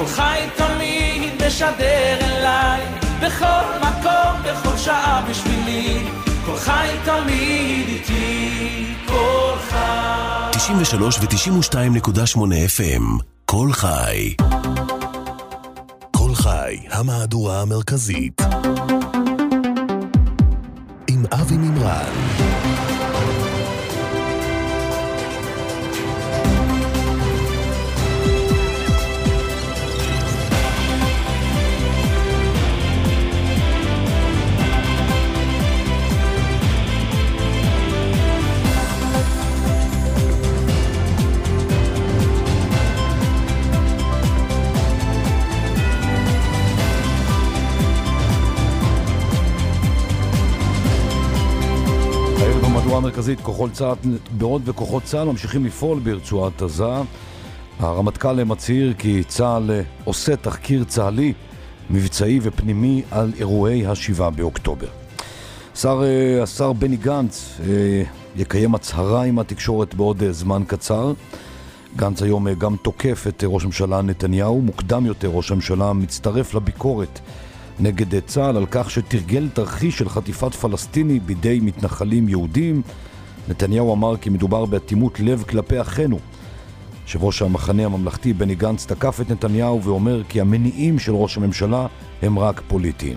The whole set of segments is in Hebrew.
כל חי תמיד משדר אליי, בכל מקום, בכל שעה בשבילי, כל חי תמיד איתי, כל חי. 93 ו-92.8 FM, כל חי. כל חי, המהדורה המרכזית. עם אבי מימרן. המרכזית כוחות צה"ל בעוד וכוחות צה"ל ממשיכים לפעול ברצועת עזה. הרמטכ"ל מצהיר כי צה"ל עושה תחקיר צה"לי, מבצעי ופנימי על אירועי ה-7 באוקטובר. השר בני גנץ יקיים הצהרה עם התקשורת בעוד זמן קצר. גנץ היום גם תוקף את ראש הממשלה נתניהו. מוקדם יותר ראש הממשלה מצטרף לביקורת נגד צה"ל על כך שתרגל תרחיש של חטיפת פלסטיני בידי מתנחלים יהודים. נתניהו אמר כי מדובר באטימות לב כלפי אחינו. יושב ראש המחנה הממלכתי בני גנץ תקף את נתניהו ואומר כי המניעים של ראש הממשלה הם רק פוליטיים.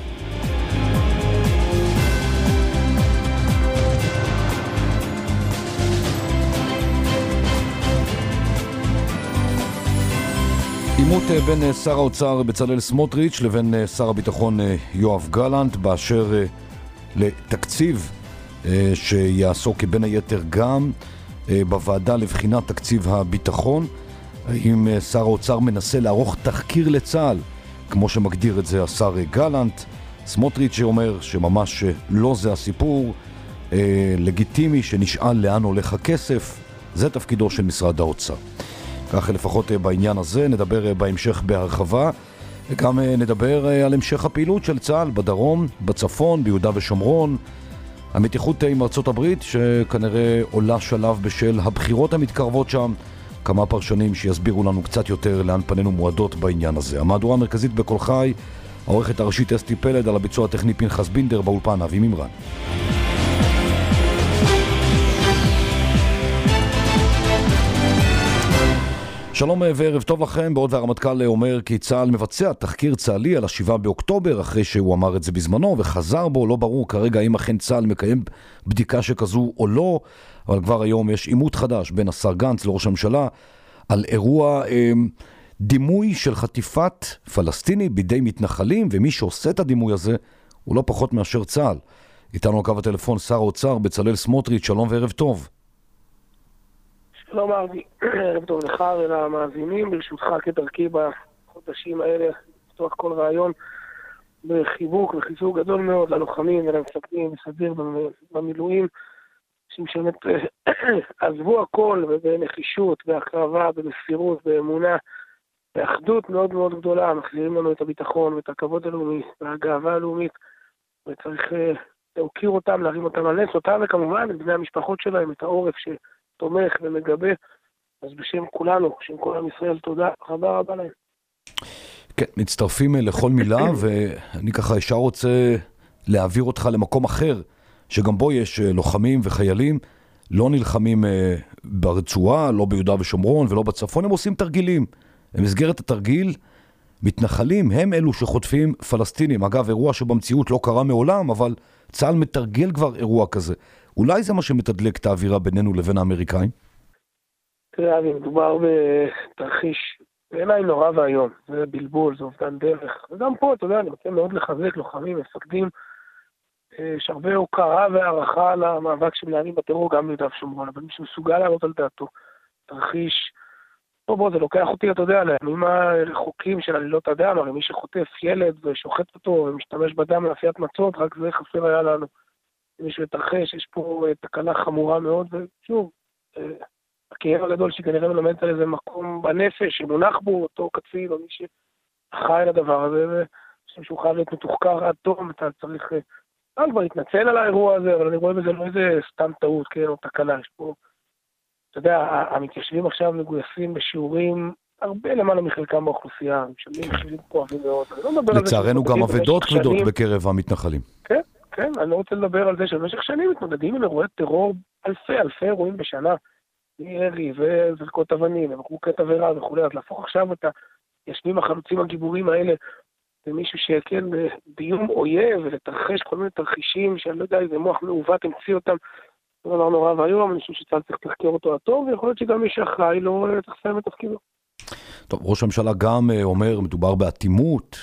עימות בין שר האוצר בצלאל סמוטריץ' לבין שר הביטחון יואב גלנט באשר לתקציב שיעסוק בין היתר גם בוועדה לבחינת תקציב הביטחון. האם שר האוצר מנסה לערוך תחקיר לצה"ל כמו שמגדיר את זה השר גלנט? סמוטריץ' אומר שממש לא זה הסיפור, לגיטימי שנשאל לאן הולך הכסף, זה תפקידו של משרד האוצר. כך לפחות בעניין הזה נדבר בהמשך בהרחבה, וגם נדבר על המשך הפעילות של צה"ל בדרום, בצפון, ביהודה ושומרון, המתיחות עם ארצות הברית שכנראה עולה שלב בשל הבחירות המתקרבות שם, כמה פרשנים שיסבירו לנו קצת יותר לאן פנינו מועדות בעניין הזה. המהדורה המרכזית בכל חי, העורכת הראשית אסתי פלד, על הביצוע הטכני פנחס בינדר, באולפן אבי מימרן. שלום וערב טוב לכם. בעוד והרמטכ"ל אומר כי צה"ל מבצע תחקיר צה"לי על ה-7 באוקטובר, אחרי שהוא אמר את זה בזמנו וחזר בו. לא ברור כרגע אם אכן צה"ל מקיים בדיקה שכזו או לא, אבל כבר היום יש עימות חדש בין השר גנץ לראש הממשלה על אירוע דימוי של חטיפת פלסטיני בידי מתנחלים, ומי שעושה את הדימוי הזה הוא לא פחות מאשר צה"ל. איתנו על קו הטלפון שר האוצר בצלאל סמוטריץ'. שלום וערב טוב. שלום אבי, ערב טוב לך ולמאזינים. ברשותך כדרכי בחודשים האלה לפתוח כל רעיון בחיבוק וחיזוק גדול מאוד ללוחמים ולמפקדים בסדיר במילואים, שבאמת עזבו הכל ובנחישות, בהקרבה, במסירות, באמונה, באחדות מאוד מאוד גדולה, מחזירים לנו את הביטחון ואת הכבוד הלאומי והגאווה הלאומית, וצריך להוקיר אותם, להרים אותם על נס, אותם וכמובן את בני המשפחות שלהם, את העורף תומך ומגבה. אז בשם כולנו, בשם כל עם ישראל, תודה רבה רבה להם. כן, מצטרפים לכל מילה, ואני ככה ישר רוצה להעביר אותך למקום אחר, שגם בו יש לוחמים וחיילים, לא נלחמים ברצועה, לא ביהודה ושומרון ולא בצפון, הם עושים תרגילים. במסגרת התרגיל, מתנחלים הם אלו שחוטפים פלסטינים. אגב, אירוע שבמציאות לא קרה מעולם, אבל צה"ל מתרגל כבר אירוע כזה. אולי זה מה שמתדלק את האווירה בינינו לבין האמריקאים? תראה, מדובר בתרחיש בעיניי נורא והיום. זה בלבול, זה אובדן דרך. וגם פה, אתה יודע, אני רוצה מאוד לחזק לוחמים, מפקדים, יש הרבה הוקרה והערכה למאבק שמנהלים בטרור גם ביהודה ושומרון, אבל מי שמסוגל לעלות על דעתו. תרחיש, בוא, זה לוקח אותי, אתה יודע, לימים הרחוקים של עלילות הדם, הרי מי שחוטף ילד ושוחט אותו ומשתמש בדם לאפיית מצות, רק זה חסר היה לנו. מי שמתרחש, יש פה תקלה חמורה מאוד, ושוב, הכאב הגדול שכנראה מלמד על איזה מקום בנפש שמונח בו אותו קצין או מי שאחראי לדבר הזה, שהוא חייב להיות מתוחקר עד תום. אתה צריך כבר להתנצל על האירוע הזה, אבל אני רואה בזה לא איזה סתם טעות, כן, או תקלה. יש פה, אתה יודע, המתיישבים עכשיו מגויסים בשיעורים הרבה למעלה מחלקם באוכלוסייה, משלמים מחירים כואבים מאוד. לצערנו גם אבדות כבדות בקרב המתנחלים. כן, כן, אני לא רוצה לדבר על זה שבמשך שנים מתמודדים עם אירועי טרור, אלפי אירועים בשנה, ירי וזרקות אבנים, ובקבוקי תבערה וכו', אז להפוך עכשיו את הישבים החלוצים הגיבורים האלה, ומישהו שכן באיום אויב, ולתרחש כל מיני תרחישים, שאני לא יודע איזה מוח מעוות המציא אותם, זה דבר נורא והיום, אני חושב שצריך לחקור אותו הטוב, ויכול להיות שגם מי שאחראי לא צריך לסיים את תפקידו. טוב, ראש הממשלה גם אומר, מדובר באטימות,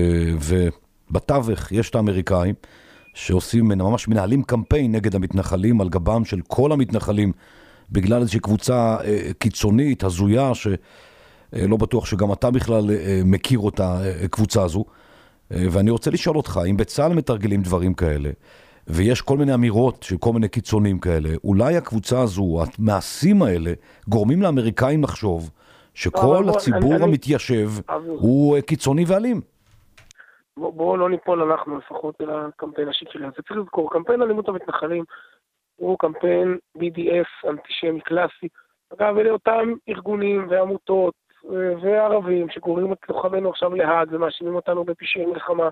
ובתווך יש את האמריקאים, שעושים, ממש מנהלים קמפיין נגד המתנחלים, על גבם של כל המתנחלים, בגלל איזושהי קבוצה קיצונית, הזויה, שלא בטוח שגם אתה בכלל מכיר אותה, קבוצה הזו. ואני רוצה לשאול אותך, אם בצה"ל מתרגלים דברים כאלה, ויש כל מיני אמירות של כל מיני קיצונים כאלה, אולי הקבוצה הזו, המעשים האלה, גורמים לאמריקאים לחשוב שכל הציבור המתיישב הוא קיצוני ואלים. בואו לא ניפול אנחנו לפחות על הקמפיין השקרי. זה צריך לזכור, קמפיין אלימות המתנחלים הוא קמפיין BDS אנטישמי קלאסי. אגב, אלה אותם ארגונים ועמותות וערבים שקוראים את לוחמינו עכשיו להאג ומאשימים אותנו בפשעי מלחמה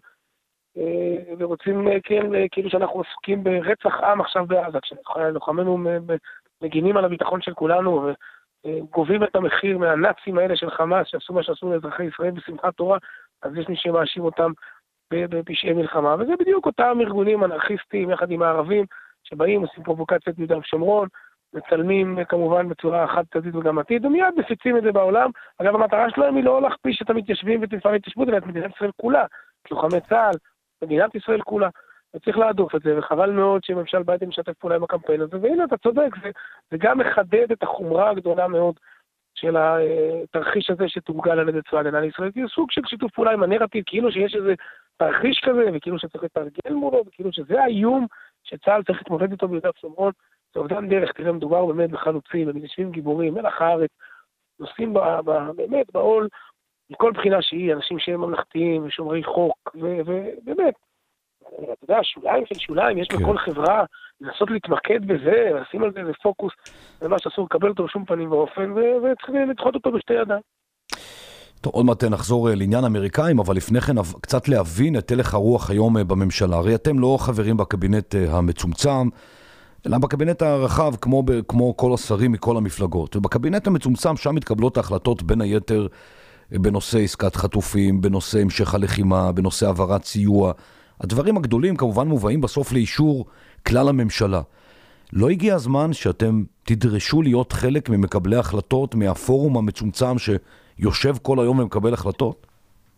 ורוצים כאילו שאנחנו עסוקים ברצח עם עכשיו בעזה, כשלוחמינו מגינים על הביטחון של כולנו וגובים את המחיר מהנאצים האלה של חמאס שעשו מה שעשו לאזרחי ישראל בשמחת תורה, אז יש מי שמאשים אותם בפשעי מלחמה, וזה בדיוק אותם ארגונים אנרכיסטיים יחד עם הערבים שבאים, עושים פרובוקציות ביהודה ושומרון, מצלמים כמובן בצורה חד-צדדית וגמתית, ומיד מפיצים את זה בעולם. אגב, המטרה שלהם היא לא להכפיש את המתיישבים ואת מפעלי ההתיישבות, אלא את מדינת ישראל כולה, לוחמי צה"ל, מדינת ישראל כולה. וצריך להדוף את זה, וחבל מאוד שממשל ביידן משתף פעולה עם הקמפיין הזה, והנה אתה צודק, זה גם מחדד את החומרה הגדולה מאוד של התרחיש הזה שתורגל על ידי צבא ההגנה לישראל, כי זה סוג של שיתוף פעולה עם הנרטיב, כאילו שיש איזה תרחיש כזה, וכאילו שצריך לתרגל מולו, וכאילו שזה האיום שצה"ל צריך להתמודד איתו ביהודה ושומרון. זה אובדן דרך, תראה, מדובר באמת בחלוצים, במתיישבים גיבורים, מלח הארץ, נושאים באמת בעול, מכל בחינה שהיא, אנשים שהם ממלכתיים ושומרי חוק, ובאמת, אתה יודע, שוליים של שוליים, יש בכל חברה, לנסות להתמקד בזה, לשים על זה איזה פוקוס, זה מה שאסור לקבל אותו בשום פנים ואופן, וצריך לדחות אותו בשתי ידיים. טוב, עוד מעט נחזור לעניין האמריקאים, אבל לפני כן קצת להבין את הלך הרוח היום בממשלה. הרי אתם לא חברים בקבינט המצומצם, אלא בקבינט הרחב, כמו כל השרים מכל המפלגות. ובקבינט המצומצם שם מתקבלות ההחלטות בין היתר בנושא עסקת חטופים, בנושא המשך הלחימה, בנושא העברת סיוע. הדברים הגדולים כמובן מובאים בסוף לאישור כלל הממשלה. לא הגיע הזמן שאתם תדרשו להיות חלק ממקבלי החלטות, מהפורום המצומצם שיושב כל היום ומקבל החלטות?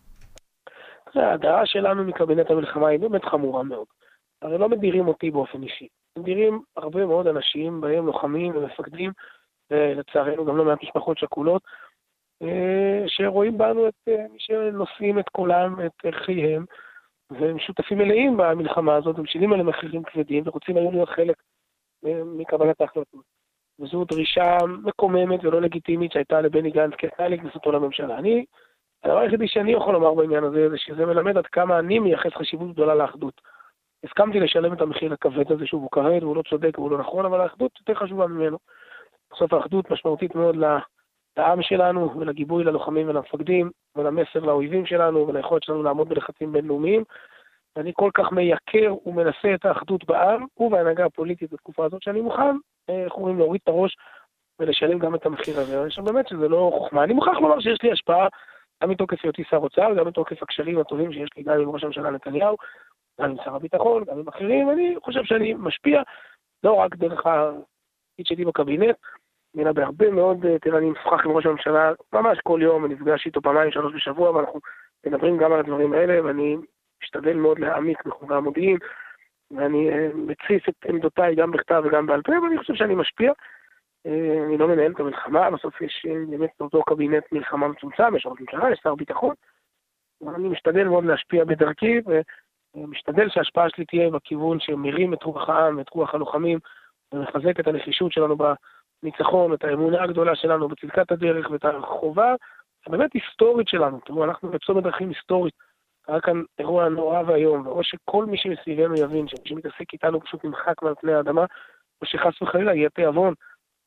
הדעה שלנו מקבינט המלחמה היא באמת חמורה מאוד. הרי לא מדירים אותי באופן אישי. מדירים הרבה מאוד אנשים, בהם לוחמים ומפקדים, ולצערנו גם לא מעט משפחות שכולות, שרואים בנו את מי שנושאים את קולם, את חייהם, והם שותפים מלאים במלחמה הזאת, ומשלים עליהם מחירים כבדים, ורוצים היום להיות חלק מקבלת ההחלטות. וזו דרישה מקוממת ולא לגיטימית שהייתה לבני גנץ כתנאי לכניסתו לממשלה. הדבר היחידי שאני יכול לומר בעניין הזה, זה שזה מלמד עד כמה אני מייחס חשיבות גדולה לאחדות. הסכמתי לשלם את המחיר הכבד הזה שהוא כבד, והוא לא צודק והוא לא נכון, אבל האחדות יותר חשובה ממנו. בסוף האחדות משמעותית מאוד לעם שלנו, ולגיבוי ללוחמים ולמפקדים, ולמסר לאויבים שלנו, וליכולת שלנו לעמוד בלחצים בינלאומיים. ואני כל כך מייקר ומנסה את האחדות בעם, ובהנהגה הפוליטית בתקופה הזאת, שאני מוכן, להוריד את הראש, ולשלם גם את המחיר הזה. אני חושב באמת שזה לא חוכמה. אני מוכרח לומר שיש לי השפעה, גם מתוקף היותי שר אוצר, גם מתוקף הקשרים הטובים שיש לי גם עם ראש הממשלה נתניהו, גם עם שר הביטחון, גם עם אחרים. אני חושב שאני משפיע, לא רק דרך התפקיד שלי בקבינט, אלא בהרבה מאוד, תראה, אני משוחח עם ראש הממשלה ממש כל יום, אני נפגש איתו 2-3 בשבוע, ואנחנו מדברים גם על הדברים האלה, ואני משתדל מאוד להעמיק בחומרי המודיעין, ואני מציף את עמדותיי גם בכתב וגם בעל פה, ואני חושב שאני משפיע. אני לא מנהל את המלחמה, בסוף יש באמת אותו קבינט מלחמה מצומצם, יש ראש ממשלה, יש שר ביטחון, ואני משתדל מאוד להשפיע בדרכי, ומשתדל שההשפעה שלי תהיה בכיוון שמרים את רוח העם, את רוח הלוחמים, ומחזק את הנחישות שלנו בניצחון, את האמונה הגדולה שלנו בצדקת הדרך, ואת החובה הבאמת היסטורית שלנו. תראו, אנחנו בצומת דרכים היסטורית, היה כאן אירוע נורא והיום, או שכל מי שמסביבנו יבין שמי שמתעסק איתנו פשוט נמחק מעל פני האדמה, או שחס וחלילה יהיה תיאבון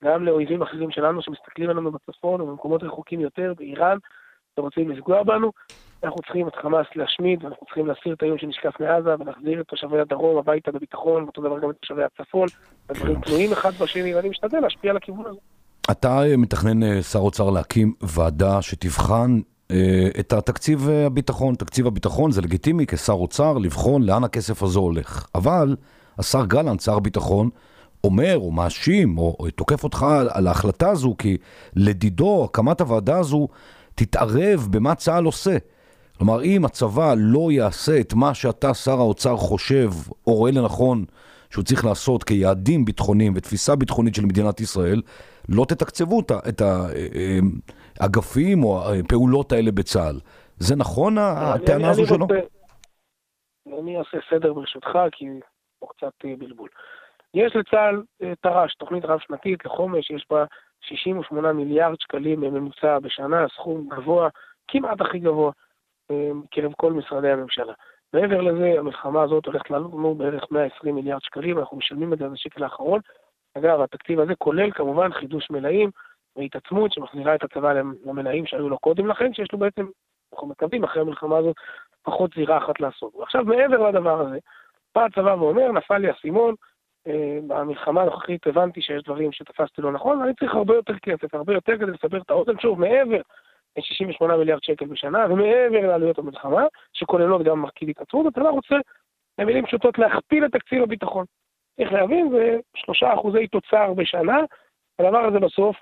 גם לאויבים אחרים שלנו שמסתכלים עלינו בצפון ובמקומות רחוקים יותר, באיראן, ורוצים לפגוע בנו. אנחנו צריכים את חמאס להשמיד, ואנחנו צריכים להסיר את האיום שנשקף מעזה, ולהחזיר את תושבי הדרום הביתה בביטחון, ואותו דבר גם את תושבי הצפון, הדברים תלויים אחד בשני, ואני משתדל להשפיע על הכיוון הזה. אתה מתכנן, שר אוצר, להקים ועדה שתבחן את התקציב הביטחון. תקציב הביטחון זה לגיטימי כשר אוצר לבחון לאן הכסף הזה הולך. אבל השר גלנט, שר הביטחון, אומר או מאשים או תוקף אותך על ההחלטה הזו, כי לדידו הקמת הוועדה הזו תתערב במה צה"ל עושה. כלומר, אם הצבא לא יעשה את מה שאתה, שר האוצר, חושב או רואה לנכון שהוא צריך לעשות כיעדים ביטחוניים ותפיסה ביטחונית של מדינת ישראל, לא תתקצבו את האגפים או הפעולות האלה בצה"ל. זה נכון הטענה הזו שלו? אני אעשה סדר ברשותך, כי הוא קצת בלבול. יש לצה"ל תר"ש, תוכנית רב שנתית לחומש, יש בה 68 מיליארד שקלים ממוצע בשנה, סכום גבוה, כמעט הכי גבוה, קרב כל משרדי הממשלה. מעבר לזה, המלחמה הזאת הולכת לעלות לנו בערך 120 מיליארד שקלים, אנחנו משלמים את זה השקל האחרון. אגב, התקציב הזה כולל כמובן חידוש מלאים והתעצמות שמחזירה את הצבא למלאים שהיו לו קודם לכן, שיש לו בעצם, אנחנו מקווים אחרי המלחמה הזאת, פחות זירה אחת לעשות. ועכשיו, מעבר לדבר הזה, בא הצבא ואומר, נפל לי הסימון, במלחמה הנוכחית הבנתי שיש דברים שתפסתי לא נכון, ואני צריך הרבה יותר כסף, הרבה יותר כדי לסבר את האוזן, שוב, מעבר ל-68 מיליארד שקל בשנה, ומעבר לעלויות המלחמה, שכוללות גם מרכיב התעצמות, הצבא רוצה, במילים פשוטות, להכפיל את תקציב הביטחון. צריך להבין, זה 3% תוצר בשנה, הדבר הזה בסוף,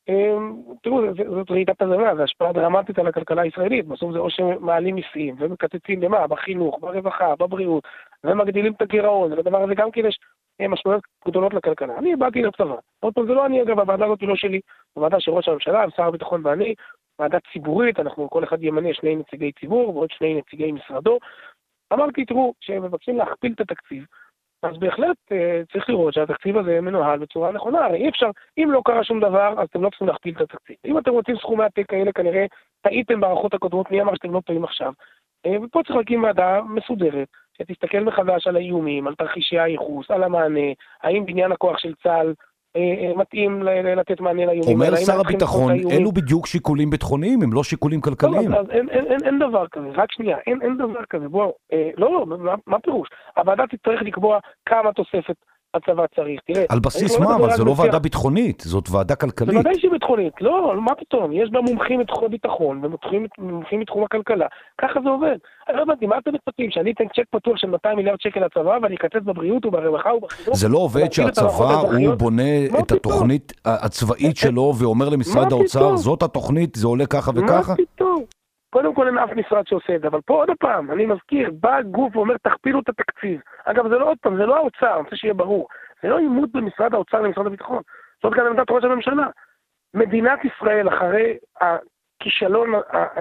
תראו, זאת רעידת אדמה, זה השפעה דרמטית על הכלכלה הישראלית, בסוף זה או שמעלים מיסים, ומקצצים במה? בחינוך, ברווחה, בבריאות, ומגדילים את הגירעון, והדבר הזה גם כן יש משמעויות גדולות לכלכלה. אני באתי לצבא, עוד פעם זה לא אני אגב, הוועדה הזאת לא שלי, הוועדה של ראש הממשלה, שר הביטחון ואני, ועדה ציבורית, אנחנו כל אחד ימנה 2 נציגי ציבור, ועוד 2 נציגי משרדו. אמרתי, תראו, שמבקשים להכפיל את התקציב, אז בהחלט צריך לראות שהתקציב הזה מנוהל בצורה נכונה. הרי אי אפשר, אם לא קרה שום דבר, אז אתם לא צריכים להכפיל את התקציב. אם אתם רוצים סכומי עתק כאלה, כנראה טעיתם בערכות הקודמות, מי אמר שאתם לא טועים עכשיו. ופה צריך להקים ועדה מסודרת, שתסתכל מחדש על האיומים, על תרחישי הייחוס, על המענה, האם בניין הכוח של צה"ל מתאים לתת מענה לאיומים. אומר שר הביטחון, אלו בדיוק שיקולים ביטחוניים, הם לא שיקולים כלכליים. אז אין דבר כזה, רק שנייה, אין דבר כזה, בואו, לא, מה פירוש? הוועדה תצטרך לקבוע כמה תוספת הצבא צריך, תראה. על בסיס מה? אבל זו לא ועדה ביטחונית, זאת ועדה כלכלית. זה ודאי שהיא ביטחונית, לא, מה פתאום? יש בה מומחים מתחום הביטחון, ומומחים מתחום הכלכלה, ככה זה עובד. אני לא הבנתי, מה אתם מצפים? שאני אתן צ'ק פתוח של 200 מיליארד שקל לצבא, ואני אקצץ בבריאות וברווחה ובחינוך? זה לא עובד שהצבא הוא בונה את התוכנית הצבאית שלו, ואומר למשרד האוצר, זאת התוכנית, זה עולה ככה וככה? מה פתאום? קודם כל אין אף משרד שעושה את זה, אבל פה עוד פעם, אני מזכיר, בא גוף ואומר, תכפילו את התקציב. אגב, זה לא עוד פעם, זה לא האוצר, אני רוצה שיהיה ברור. זה לא עימות במשרד האוצר למשרד הביטחון. זאת גם עמדת ראש הממשלה. מדינת ישראל, אחרי הכישלון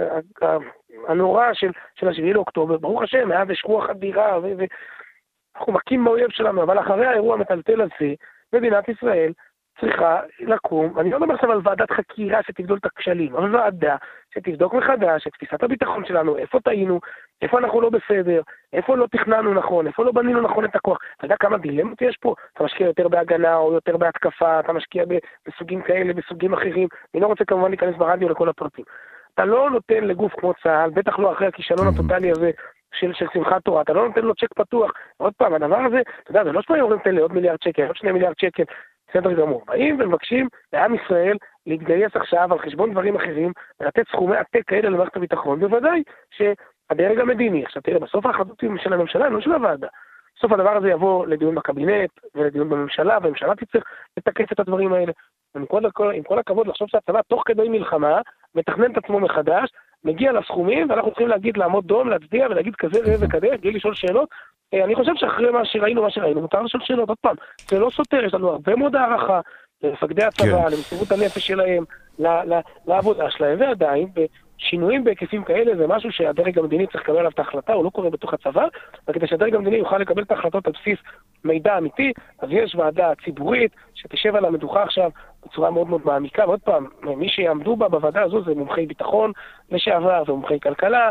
הנורא של 7 לאוקטובר, ברוך השם, מאז יש רוח אדירה, ואנחנו מכים באויב שלנו, אבל אחרי האירוע המטלטל הזה, מדינת ישראל צריכה לקום, אני לא אומר עכשיו על ועדת חקירה שתבדוק את הכשלים, אבל ועדה שתבדוק מחדש את תפיסת הביטחון שלנו, איפה טעינו, איפה אנחנו לא בסדר, איפה לא תכננו נכון, איפה לא בנינו נכון את הכוח. אתה יודע כמה דילמות יש פה? אתה משקיע יותר בהגנה או יותר בהתקפה, אתה משקיע בסוגים כאלה, בסוגים אחרים, אני לא רוצה כמובן להיכנס ברדיו לכל הפרטים. אתה לא נותן לגוף כמו צה"ל, בטח לא אחרי הכישלון הטוטלי הזה של שמחת תורה, אתה לא נותן לו צ'ק פתוח. עוד פעם, הדבר הזה, אתה יודע, זה לא שפה אומרים, תן לי עוד מיליארד שקל, עוד 2 מיליארד שקל, בסדר גמור. באים ומבקשים לעם ישראל להתגייס עכשיו על חשבון דברים אחרים, ולתת סכומי עתק כאלה למערכת הביטחון, בוודאי שהדרג המדיני, עכשיו תראה, בסוף ההחלטות של הממשלה, לא של הוועדה. בסוף הדבר הזה יבוא לדיון בקבינט ולדיון בממשלה, והממשלה תצטרך לתקף את הדברים האלה. עם כל הכבוד לחשוב שהצבא תוך כדי מלחמה מתכנן את עצמו מחדש, מגיע לסכומים, ואנחנו צריכים להגיד, לעמוד דום, להצדיע ולהגיד כזה ראה וכזה, בלי לשאול שאלות. אני חושב שאחרי מה שראינו, מותר לשאול שאלות. עוד פעם, זה לא סותר, יש לנו הרבה מאוד הערכה למפקדי הצבא, למסירות הנפש שלהם, לעבודה שלהם, ועדיין, שינויים בהיקפים כאלה זה משהו שהדרג המדיני צריך לקבל עליו את ההחלטה, הוא לא קורה בתוך הצבא, וכדי שהדרג המדיני יוכל לקבל את ההחלטות על בסיס מידע אמיתי, אז יש ועדה ציבורית שתשב על המדוכה עכשיו בצורה מאוד מאוד מעמיקה, ועוד פעם, מי שיעמדו בה בוועדה הזו זה מומחי ביטחון לשעבר, זה מומחי כלכלה,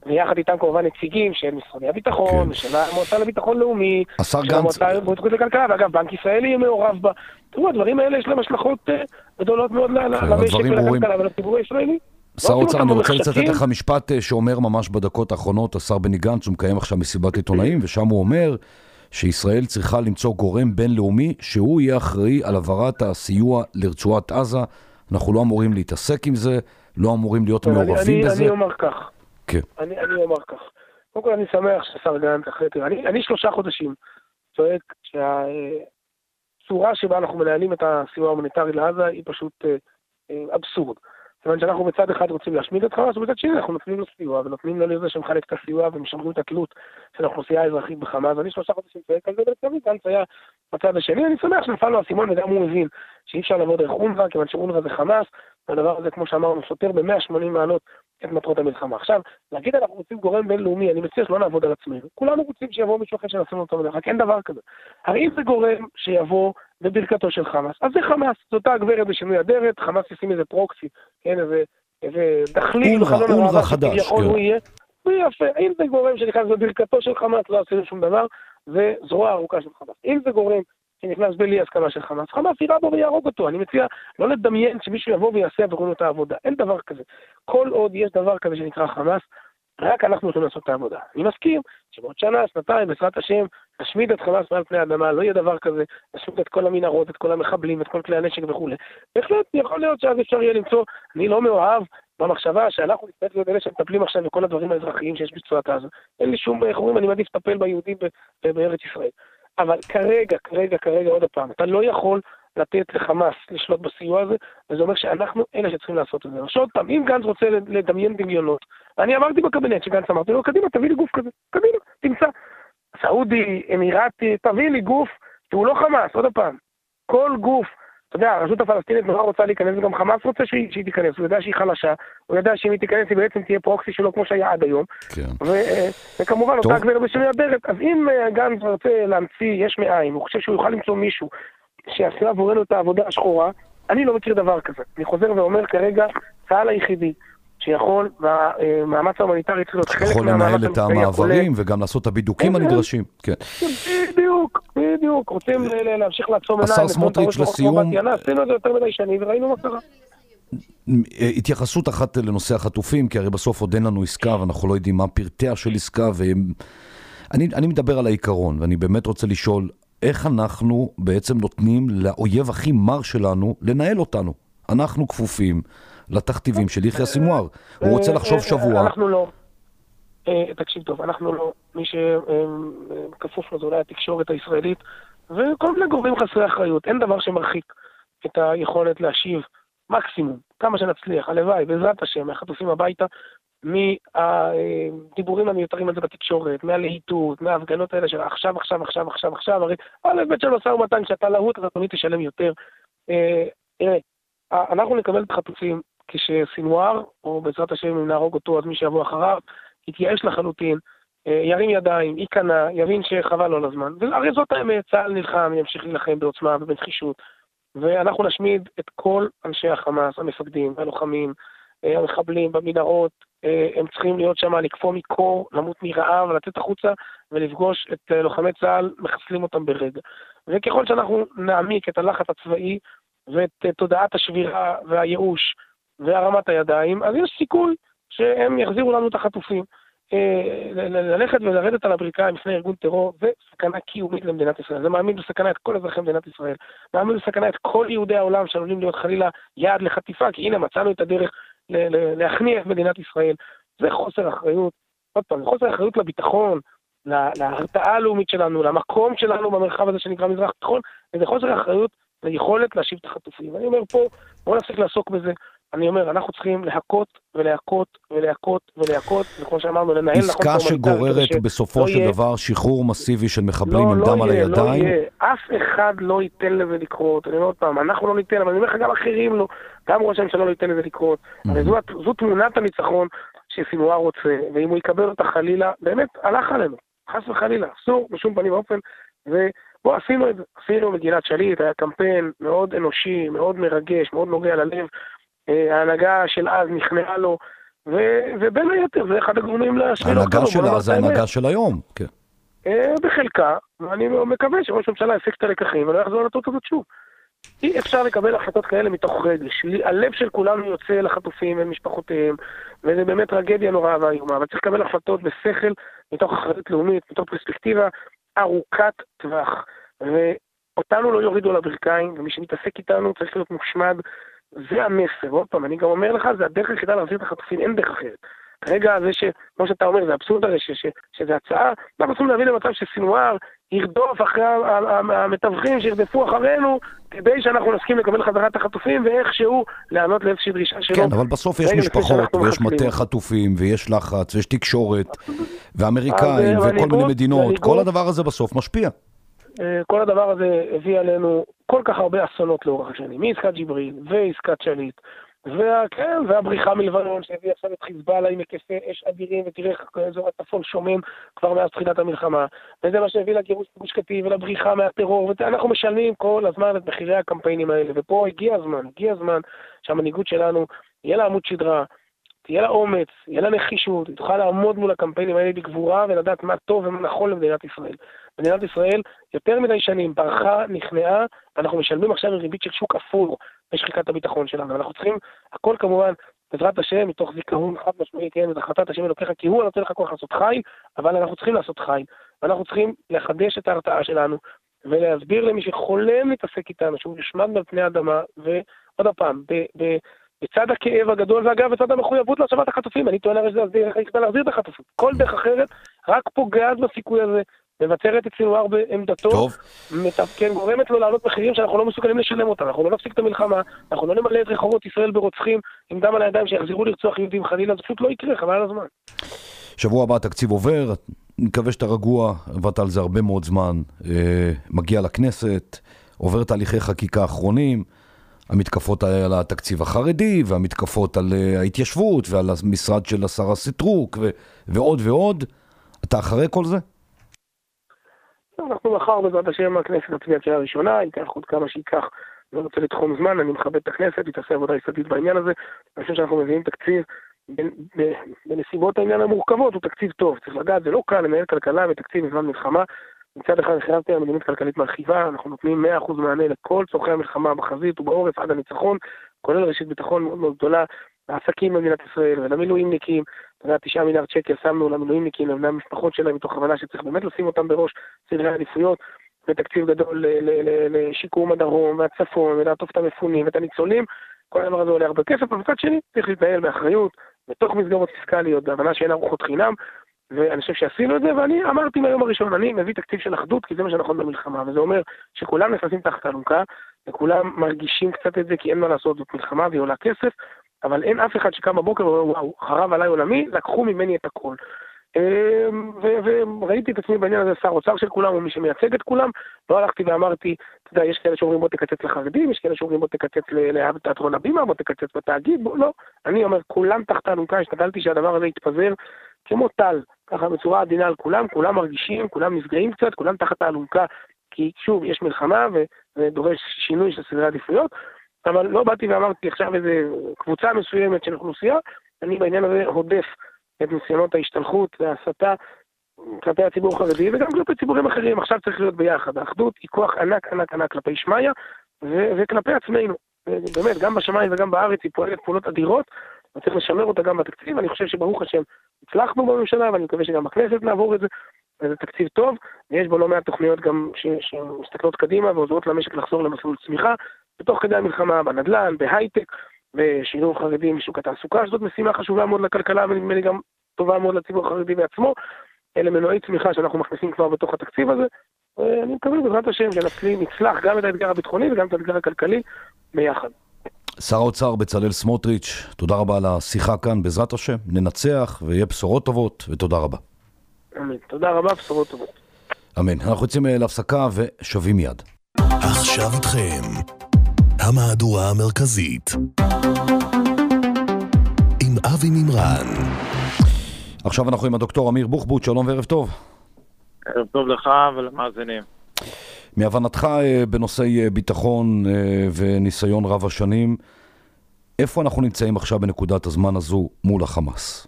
ויחד איתם כמובן נציגים של משרדי הביטחון, של המועצה לביטחון לאומי, של המועצה לתוכנית לכלכלה, ואגב, בנק ישראלי יהיה מעורב בה. תראו, הדברים האלה יש להם השלכות גדולות מאוד למשק ולכלכלה ולציבור הישראלי. שר האוצר, אני רוצה לצטט לך משפט שאומר ממש בדקות האחרונות, השר בני גנץ, הוא מקיים עכשיו מסיבת עיתונאים, ושם הוא אומר שישראל צריכה למצוא גורם בינלאומי שהוא יהיה אחראי על העברת הסיוע לרצועת עזה. אנחנו לא אמורים להתעסק עם זה, לא אמורים להיות מעורבים בזה. אני אומר כך. כן. אני אומר כך. קודם כל אני שמח ששר גנץ אחרי, אני 3 חודשים צועק שהצורה שבה אנחנו מנהלים את הסיוע ההומניטרי לעזה היא פשוט אבסורד. זאת אומרת שאנחנו בצד אחד רוצים להשמיד את חמאס, ובצד שני אנחנו נותנים לו סיוע, ונותנים לו לזה שמחלק את הסיוע, ומשמרים את התלות של האוכלוסייה האזרחית בחמאס. אני 3 חודשים צועק על זה, ולצערי גנץ היה בצד השני. אני שמח שנפל לו הסימון, וגם הוא מבין שאי אפשר לעבוד דרך אונר"א, כיוון שאונר"א זה חמאס, והדבר הזה, כמו שאמרנו, סותר ב-180 מעלות את מטרות המלחמה. עכשיו, להגיד אנחנו רוצים גורם בינלאומי, אני מציע שלא נעבוד על עצמנו. כולנו רוצים שיבוא מישהו אחר שנעשה אותו מדרך, רק אין דבר כזה. הרי אם זה גורם שיבוא בברכתו של חמאס, אז זה חמאס, זאת אותה הגברת בשינוי אדרת, חמאס ישים איזה פרוקסי, כן, איזה דחליל בחלון אונר"א חדש, כן. הוא יהיה יפה. אם זה גורם שנכנס בברכתו של חמאס, לא עושה שום דבר, זה זרוע ארוכה של חמאס. אם זה גורם שנכנס בלי הסכמה של חמאס, חמאס יראה בו ויהרוג אותו. אני מציע לא לדמיין שמישהו יבוא ויעשה עבורנו את העבודה. אין דבר כזה. כל עוד יש דבר כזה שנקרא חמאס, רק אנחנו יכולים לעשות את העבודה. אני מסכים שבעוד שנה, שנתיים, בעזרת השם, נשמיד את חמאס מעל פני האדמה, לא יהיה דבר כזה, נשמיד את כל המנהרות, את כל המחבלים, את כל כלי הנשק וכו'. בהחלט יכול להיות שאז אפשר יהיה למצוא, אני לא מאוהב במחשבה שאנחנו נצטרך להיות אלה שמטפלים עכשיו בכל הדברים האזרחיים שיש ברצועת עזה. אין לי שום חורים, אני מעדיף לטפל ביהודים בארץ ישראל. אבל כרגע עוד הפעם, אתה לא יכול לתת לחמאס לשלוט בסיוע הזה, וזה אומר שאנחנו אלה שצריכים לעשות את זה. עכשיו עוד פעם, אם גנץ רוצה לדמיין דמיונות, ואני אמרתי בקבינט שגנץ אמרתי לו, קדימה, תביא לי גוף כזה, קדימה, תמצא. סעודי, אמירתי, תביא לי גוף שהוא לא חמאס, עוד הפעם. כל גוף, אתה יודע, הרשות הפלסטינית נורא רוצה להיכנס, וגם חמאס רוצה שהיא תיכנס, הוא יודע שהיא חלשה, הוא יודע שאם היא תיכנס היא בעצם תהיה פרוקסי שלו כמו שהיה עד היום. כן. וכמובן אותה גברת בשינוי אדרת, אז אם גנץ רוצה להמציא יש מאין, הוא חושב שהוא יוכל למצוא מישהו שיעשה עבורנו את העבודה השחורה, אני לא מכיר דבר כזה. אני חוזר ואומר כרגע, צה"ל היחידי שיכול, והמאמץ ההומניטרי צריך להיות חלק יכול לנהל את המעברים וגם לעשות את הבידוקים הנדרשים. כן. בדיוק. רוצים להמשיך לעצום עיניים. השר סמוטריץ' לסיום. עשינו את זה יותר מדי שנים וראינו מה קרה. התייחסות אחת לנושא החטופים, כי הרי בסוף עוד אין לנו עסקה ואנחנו לא יודעים מה פרטיה של עסקה. אני מדבר על העיקרון ואני באמת רוצה לשאול, איך אנחנו בעצם נותנים לאויב הכי מר שלנו לנהל אותנו? אנחנו כפופים לתכתיבים של יחיא סינואר. הוא רוצה לחשוב שבוע. אנחנו לא. תקשיב טוב, אנחנו לא. מי שכפוף לו זה אולי התקשורת הישראלית, וכל מיני גורמים חסרי אחריות. אין דבר שמרחיק את היכולת להשיב מקסימום, כמה שנצליח, הלוואי, בעזרת השם, מהחטופים הביתה, מהדיבורים המיותרים על זה בתקשורת, מהלהיטות, מההפגנות האלה של עכשיו, הרי בית של משא ומתן, כשאתה להוט, אתה תמיד תשלם יותר. אנחנו נקבל את החטופים כשסינואר, או בעזרת השם אם נהרוג אותו, אז מי שיבוא אחריו, יתייאש לחלוטין, ירים ידיים, ייכנע, יבין שחבל לו לזמן. והרי זאת האמת, צה"ל נלחם, ימשיך להילחם בעוצמה ובנחישות, ואנחנו נשמיד את כל אנשי החמאס, המפקדים, הלוחמים, המחבלים במנהרות, הם צריכים להיות שם, לקפוא מקור, למות מרעב, לצאת החוצה ולפגוש את לוחמי צה"ל, מחסלים אותם ברגע. וככל שאנחנו נעמיק את הלחץ הצבאי ואת תודעת השבירה והייאוש והרמת הידיים, אז יש סיכוי שהם יחזירו לנו את החטופים. ללכת ולרדת על הברכיים לפני ארגון טרור, זה סכנה קיומית למדינת ישראל. זה מעמיד בסכנה את כל אזרחי מדינת ישראל. מעמיד בסכנה את כל יהודי העולם שעלולים להיות חלילה יעד לחטיפה, כי הנה מצאנו את הדרך להכניע את מדינת ישראל. זה חוסר אחריות. עוד פעם, זה חוסר אחריות לביטחון, להרתעה הלאומית שלנו, למקום שלנו במרחב הזה שנקרא מזרח תיכון, וזה חוסר אחריות ליכולת להשיב את החטופים. אני אומר פה, בואו נפסיק לעסוק בזה. אני אומר, אנחנו צריכים להכות, וכמו שאמרנו, לנהל עסקה שגוררת בסופו של דבר שחרור מסיבי של מחבלים עם דם על הידיים. אף אחד לא ייתן לזה לקרות. אני אומר עוד פעם, אנחנו לא ניתן, אבל אני אומר לך גם אחרים לא, גם ראש הממשלה לא ייתן לזה לקרות. זו תמונת הניצחון שסינואר רוצה, ואם הוא יקבל אותה חלילה, באמת הלך עלינו, חס וחלילה, אסור בשום פנים ואופן, ובוא עשינו את זה, עשינו מגילת שליט, היה קמפיין מאוד אנושי, מאוד מרגש, מאוד נוגע ללב, ההנהגה של אז נכנעה לו, ובין היתר, זה אחד הגורמים לשבילות. ההנהגה שלה זה ההנהגה של היום, כן. בחלקה, ואני מקווה שראש הממשלה יפיק את הלקחים ולא יחזור לטעות הזאת שוב. אי אפשר לקבל החלטות כאלה מתוך רגש. הלב של כולנו יוצא לחטופים ומשפחותיהם, וזה באמת טרגדיה נוראה ואיומה, אבל צריך לקבל החלטות בשכל, מתוך אחריות לאומית, מתוך פרספקטיבה ארוכת טווח. ואותנו לא יורידו לברכיים, ומי שמתעסק איתנו צריך להיות מושמד. זה המסר. עוד פעם, אני גם אומר לך, זה הדרך היחידה להחזיר את החטופים, אין דרך אחרת. כרגע זה כמו שאתה אומר, זה אבסורד הרי, שזה הצעה, אנחנו צריכים להביא למצב שסינואר ירדוף אחרי המתווכים שירדפו אחרינו, כדי שאנחנו נסכים לקבל חזרת את החטופים, ואיכשהו לענות לאיזושהי דרישה שלו. כן, אבל בסוף יש משפחות, ויש מטה חטופים, ויש לחץ, ויש תקשורת, ואמריקאים, וכל מיני מדינות, כל הדבר הזה בסוף משפיע. כל הדבר הזה הביא עלינו כל כך הרבה אסונות לאורך השנים, מעסקת ג'יבריל, ועסקת שליט, והבריחה מלבנון שהביא עכשיו את חיזבאללה עם היקפי אש אדירים, ותראה איך אזור הצפון שומם כבר מאז תחילת המלחמה, וזה מה שהביא לגירוש גוש קטיף ולבריחה מהטרור, ואנחנו משלמים כל הזמן את מחירי הקמפיינים האלה, ופה הגיע הזמן שהמנהיגות שלנו יהיה לה עמוד שדרה, תהיה לה אומץ, יהיה לה נחישות, היא תוכל לעמוד מול הקמפיינים האלה בגבורה ולדעת מה טוב ומה נכון למדינת ישראל. מדינת ישראל יותר מדי שנים ברחה, נכנעה, אנחנו משלמים עכשיו ריבית של שוק אפור בשחיקת הביטחון שלנו. אנחנו צריכים, הכל כמובן, בעזרת השם, מתוך זיכרון חד משמעי, כן, את החלטת השם אלוקיך, כי הוא נותן לך כוח לעשות חיל, אבל אנחנו צריכים לעשות חיל, ואנחנו צריכים לחדש את ההרתעה שלנו, ולהסביר למי שחולם להתעסק איתנו, שהוא יושמד על פני האדמה, ועוד הפעם, בצד הכאב הגדול, ואגב, בצד המחויבות להשבת החטופים, אני טוען הרי שזה להחזיר את החטופים. כל דרך אחרת רק פוגעת בסיכוי הזה, מבצרת את סינואר בעמדתו, גורמת לו לעלות מחירים שאנחנו לא מסוגלים לשלם אותם, אנחנו לא נפסיק את המלחמה, אנחנו לא נמלא את רחובות ישראל ברוצחים עם דם על הידיים שיחזרו לרצוח יהודים חלילה, זה פשוט לא יקרה, חבל על הזמן. שבוע הבא התקציב עובר, אני מקווה שאתה רגוע, עבדת על זה הרבה מאוד זמן, מגיע לכנסת, עובר תהליכי חקיקה אחרונים, המתקפות על התקציב החרדי, והמתקפות על ההתיישבות, ועל המשרד של השר סטרוק, ועוד ועוד. אתה אחרי כל זה? אנחנו מחר בעזרת השם הכנסת נצביע קריאה ראשונה, ייקח עוד כמה שייקח, לא רוצה לתחום זמן, אני מכבד את הכנסת, יתעשה עבודה יסודית בעניין הזה, אני חושב שאנחנו מביאים תקציב בנסיבות העניין המורכבות, הוא תקציב טוב, צריך לדעת, זה לא קל לנהל כלכלה ותקציב בזמן מלחמה, מצד אחד החלטתי על מדיניות כלכלית מרחיבה, אנחנו נותנים 100% מענה לכל צורכי המלחמה בחזית ובעורף עד הניצחון, כולל רשת ביטחון מאוד מאוד גדולה, לעסקים במדינת ישראל ולמילואימניקים, 9 מיליארד שקל שמנו למילואימניקים, לבני המשפחות שלהם, מתוך הבנה שצריך באמת לשים אותם בראש סדרי העדיפויות, ותקציב גדול לשיקום הדרום והצפון, ולעטוף את המפונים ואת הניצולים, כל הדבר הזה עולה הרבה כסף, אבל מצד שני צריך להתנהל באחריות, בתוך מסגרות פיסקליות, בהבנה שאין ארוחות חינם, ואני חושב שעשינו את זה, ואני אמרתי מהיום הראשון, אני מביא תקציב של אחדות, כי זה מה שנכון במלחמה, וזה אומר שכולם נכנסים תחת האלונקה, וכולם מרגישים קצת את זה, כי אין מה לעשות, זאת מלחמה והיא עולה כסף, אבל אין אף אחד שקם בבוקר ואומר, וואו, חרב עליי עולמי, לקחו ממני את הכל. וראיתי את עצמי בעניין הזה, שר אוצר של כולם, ומי שמייצג את כולם, לא הלכתי ואמרתי, אתה יודע, יש כאלה שאומרים בוא תקצץ לחרדים, יש כאלה שאומרים בוא תקצץ לתיאטרון הבימה, בוא תקצץ בתאגיד, לא. אני אומר, כולם תחת האלונקה, השתדלתי שהדבר הזה יתפזר כמו טל, ככה בצורה עדינה על כולם, כולם מרגישים, כולם נפגעים קצת, כולם תחת האלונקה, כי שוב, יש מלחמה ודורש שינוי של סדרי עדיפויות, אבל לא באתי ואמרתי עכשיו איזו קבוצה מסוימת של אוכלוסייה, אני בעניין הזה הודף את ניסיונות ההשתלחות וההסתה כלפי הציבור החרדי וגם כלפי ציבורים אחרים. עכשיו צריך להיות ביחד. האחדות היא כוח ענק ענק ענק כלפי שמיה וכלפי עצמנו. באמת, גם בשמיים וגם בארץ היא פועלת פעולות אדירות, וצריך לשמר אותה גם בתקציב. אני חושב שברוך השם הצלחנו בממשלה, ואני מקווה שגם בכנסת נעבור את זה. וזה תקציב טוב, ויש בו לא מעט תוכניות גם שמסתכלות קדימה ועוזרות למשק לחזור למסלול צמיחה, בתוך כדי המלחמה, בנדל"ן, בהייטק, בשילוב חרדים בשוק התעסוקה, שזאת משימה חשובה מאוד לכלכלה, ונדמה לי גם טובה מאוד לציבור החרדי בעצמו. אלה מנועי צמיחה שאנחנו מכניסים כבר בתוך התקציב הזה, ואני מקווה בעזרת השם שנצלח גם את האתגר הביטחוני וגם את האתגר הכלכלי ביחד. שר האוצר בצלאל סמוטריץ', תודה רבה על השיחה כאן, בעזרת השם, ננצח ויהיה בשורות טובות, ותודה רבה. אמן, תודה רבה, בשורות טובות. אמן, אנחנו יוצאים להפסקה ושווים מיד. עכשיו איתכם, המהדורה המרכזית, עם אבי מימרן. עכשיו אנחנו עם הדוקטור אמיר בוחבוט, שלום וערב טוב. ערב טוב לך ולמאזינים. מהבנתך בנושאי ביטחון וניסיון רב השנים, איפה אנחנו נמצאים עכשיו בנקודת הזמן הזו מול החמאס?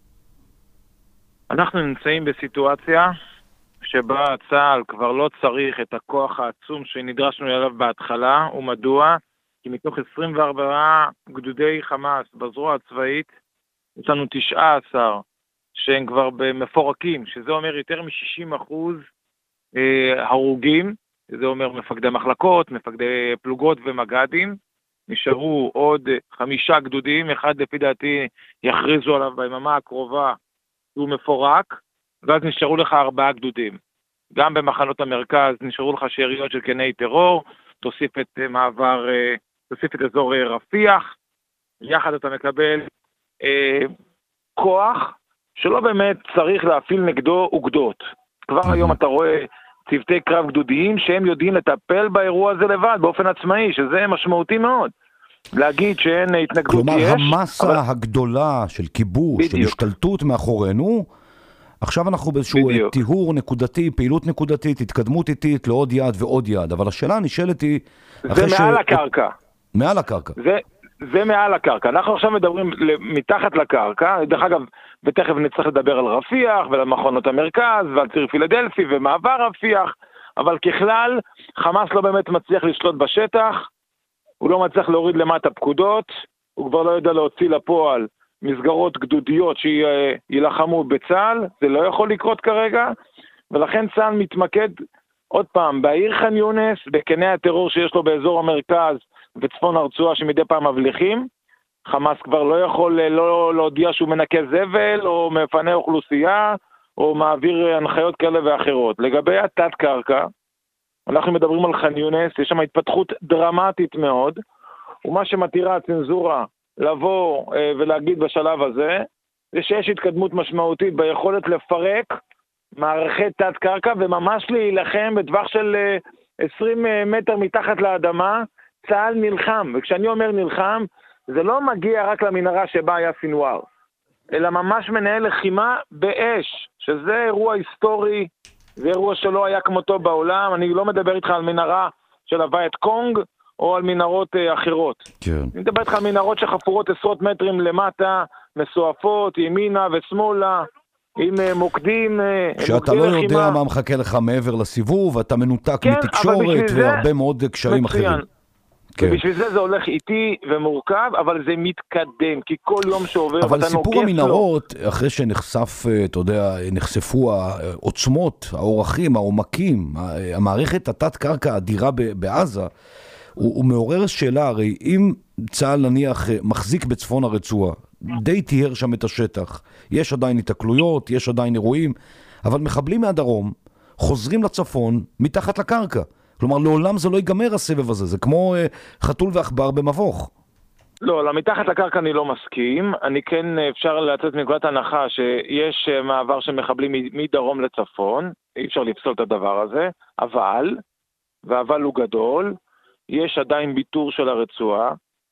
אנחנו נמצאים בסיטואציה שבה צה"ל כבר לא צריך את הכוח העצום שנדרשנו אליו בהתחלה, ומדוע? כי מתוך 24 גדודי חמאס בזרוע הצבאית, יש לנו 19 שהם כבר מפורקים, שזה אומר יותר מ-60% הרוגים, זה אומר מפקדי מחלקות, מפקדי פלוגות ומג"דים. נשארו עוד 5 גדודים, אחד לפי דעתי יכריזו עליו ביממה הקרובה, הוא מפורק, ואז נשארו לך 4 גדודים. גם במחנות המרכז נשארו לך שאריות של קני טרור, תוסיף את אזור רפיח, יחד אתה מקבל כוח שלא באמת צריך להפעיל נגדו אוגדות. כבר היום אתה רואה צוותי קרב גדודיים שהם יודעים לטפל באירוע הזה לבד, באופן עצמאי, שזה משמעותי מאוד. להגיד שאין התנגדות כלומר, יש. כלומר, המסה הגדולה של כיבוש, בדיוק. של השתלטות מאחורינו, עכשיו אנחנו באיזשהו טיהור נקודתי, פעילות נקודתית, התקדמות איטית לעוד יעד ועוד יעד. אבל השאלה נשאלת היא... זה מעל הקרקע. מעל הקרקע. זה מעל הקרקע. אנחנו עכשיו מדברים מתחת לקרקע, דרך אגב, ותכף נצטרך לדבר על רפיח ועל מכונות המרכז ועל ציר פילדלפי ומעבר רפיח, אבל ככלל, חמאס לא באמת מצליח לשלוט בשטח, הוא לא מצליח להוריד למטה פקודות, הוא כבר לא יודע להוציא לפועל מסגרות גדודיות שילחמו בצה"ל, זה לא יכול לקרות כרגע, ולכן צה"ל מתמקד עוד פעם בעיר ח'אן יונס, בקני הטרור שיש לו באזור המרכז וצפון הרצועה שמדי פעם מבליחים. חמאס כבר לא יכול לא להודיע שהוא מנקה זבל או מפנה אוכלוסייה או מעביר הנחיות כאלה ואחרות. לגבי התת קרקע, אנחנו מדברים על ח'אן יונס, יש שם התפתחות דרמטית מאוד, ומה שמתירה הצנזורה לבוא ולהגיד בשלב הזה, זה שיש התקדמות משמעותית ביכולת לפרק מערכי תת קרקע וממש להילחם בטווח של 20 מטר מתחת לאדמה. צה"ל נלחם, וכשאני אומר נלחם, זה לא מגיע רק למנהרה שבה היה סינואר, אלא ממש מנהל לחימה באש, שזה אירוע היסטורי, זה אירוע שלא היה כמותו בעולם. אני לא מדבר איתך על מנהרה של הווייט קונג, או על מנהרות אחרות. כן. אני מדבר איתך על מנהרות שחפורות עשרות מטרים למטה, מסועפות, ימינה ושמאלה, עם מוקדים. שאתה לא יודע מה מחכה לך מעבר לסיבוב, ואתה מנותק מתקשורת והרבה מאוד קשרים אחרים. ובשביל זה הולך איטי ומורכב, אבל זה מתקדם, כי כל יום שעובר אבל סיפור המנהרות, אחרי שנחשף, אתה יודע, נחשפו העוצמות, האורחים, העומקים, המערכת התת קרקע האדירה בעזה, הוא מעורר שאלה, הרי אם צה"ל נניח מחזיק בצפון הרצועה, די תיאר שם את השטח, יש עדיין התקלויות, יש עדיין אירועים, אבל מחבלים מהדרום חוזרים לצפון מתחת לקרקע. כלומר, לעולם זה לא ייגמר הסבב הזה, זה כמו חתול ועכבר במבוך. לא, מתחת לקרקע אני לא מסכים. אני כן אפשר לצאת מנקודת הנחה שיש מעבר שמחבלים מדרום לצפון, אי אפשר לפסול את הדבר הזה, אבל הוא גדול, יש עדיין ביטור של הרצועה,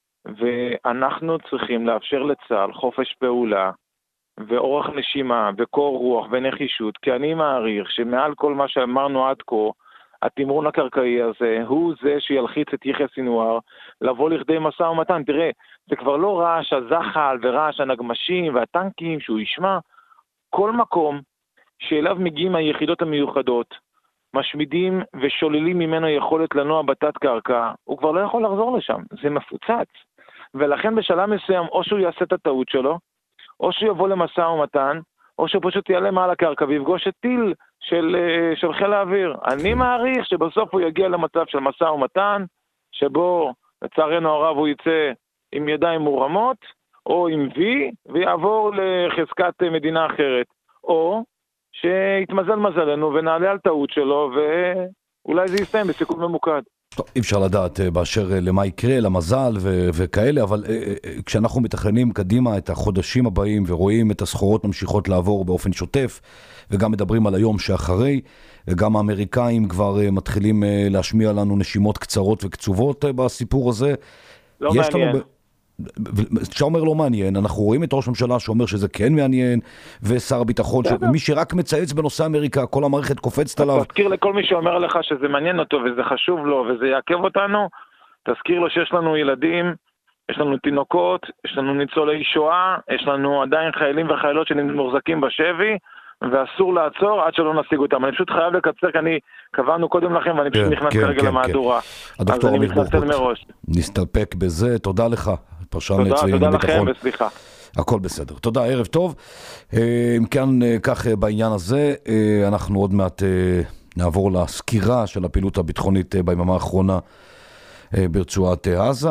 ואנחנו צריכים לאפשר לצה"ל חופש פעולה, ואורך נשימה, וקור רוח ונחישות, כי אני מעריך שמעל כל מה שאמרנו עד כה, התמרון הקרקעי הזה הוא זה שילחיץ את יחיא סינואר לבוא לכדי משא ומתן. תראה, זה כבר לא רעש הזחל ורעש הנגמשים והטנקים שהוא ישמע. כל מקום שאליו מגיעים היחידות המיוחדות, משמידים ושוללים ממנו יכולת לנוע בתת קרקע, הוא כבר לא יכול לחזור לשם, זה מפוצץ. ולכן בשלב מסוים או שהוא יעשה את הטעות שלו, או שהוא יבוא למשא ומתן, או שהוא פשוט יעלה מעל הקרקע ויפגוש את טיל של חיל האוויר. אני מעריך שבסוף הוא יגיע למצב של משא ומתן, שבו לצערנו הרב הוא יצא עם ידיים מורמות, או עם וי, ויעבור לחזקת מדינה אחרת. או שיתמזל מזלנו ונעלה על טעות שלו, ואולי זה יסתיים בסיכון ממוקד. טוב, אי אפשר לדעת באשר למה יקרה, למזל וכאלה, אבל כשאנחנו מתכננים קדימה את החודשים הבאים ורואים את הסחורות ממשיכות לעבור באופן שוטף, וגם מדברים על היום שאחרי, וגם האמריקאים כבר מתחילים להשמיע לנו נשימות קצרות וקצובות בסיפור הזה. לא מעניין. שאומר לא מעניין, אנחנו רואים את ראש הממשלה שאומר שזה כן מעניין, ושר הביטחון, מי שרק מצייץ בנושא אמריקה, כל המערכת קופצת עליו. תזכיר לכל מי שאומר לך שזה מעניין אותו וזה חשוב לו וזה יעכב אותנו, תזכיר לו שיש לנו ילדים יש לנו תינוקות, יש לנו ניצולי שואה, יש לנו עדיין חיילים וחיילות שמוחזקים בשבי, ואסור לעצור עד שלא נשיג אותם. אני פשוט חייב לקצר, כי אני קבענו קודם לכם, ואני פשוט נכנס כרגע למהדורה. אז אני מתנצל מראש. נסתפק בזה, תודה לך. תודה לכם וסליחה. הכל בסדר. תודה, ערב טוב. אם כן, כך בעניין הזה, אנחנו עוד מעט נעבור לסקירה של הפעילות הביטחונית ביממה האחרונה ברצועת עזה,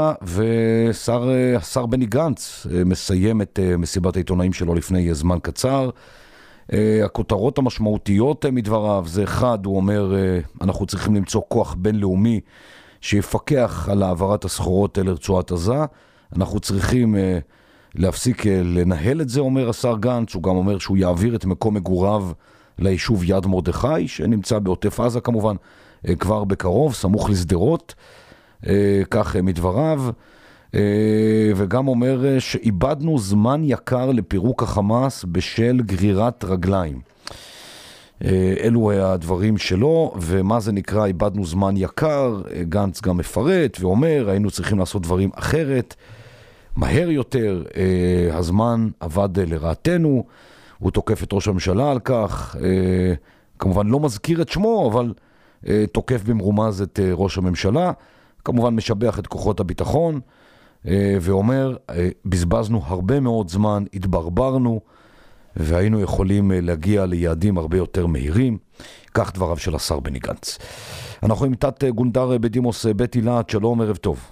והשר בני גנץ מסיים את מסיבת העיתונאים שלו לפני זמן קצר. הכותרות המשמעותיות מדבריו זה אחד, הוא אומר, אנחנו צריכים למצוא כוח בינלאומי שיפקח על העברת הסחורות לרצועת עזה, אנחנו צריכים להפסיק לנהל את זה, אומר השר גנץ. הוא גם אומר שהוא יעביר את מקום מגוריו ליישוב יד מרדכי, שנמצא בעוטף עזה כמובן כבר בקרוב, סמוך לשדרות, כך מדבריו. וגם אומר שאיבדנו זמן יקר לפירוק החמאס בשל גרירת רגליים. אלו הדברים שלו, ומה זה נקרא איבדנו זמן יקר, גנץ גם מפרט ואומר, היינו צריכים לעשות דברים אחרת, מהר יותר, הזמן עבד לרעתנו, הוא תוקף את ראש הממשלה על כך, כמובן לא מזכיר את שמו, אבל תוקף במרומז את ראש הממשלה, כמובן משבח את כוחות הביטחון, ואומר, בזבזנו הרבה מאוד זמן, התברברנו, והיינו יכולים להגיע ליעדים הרבה יותר מהירים. כך דבריו של השר בני גנץ. אנחנו עם תת גונדר בדימוס בית אילת, שלום, ערב טוב.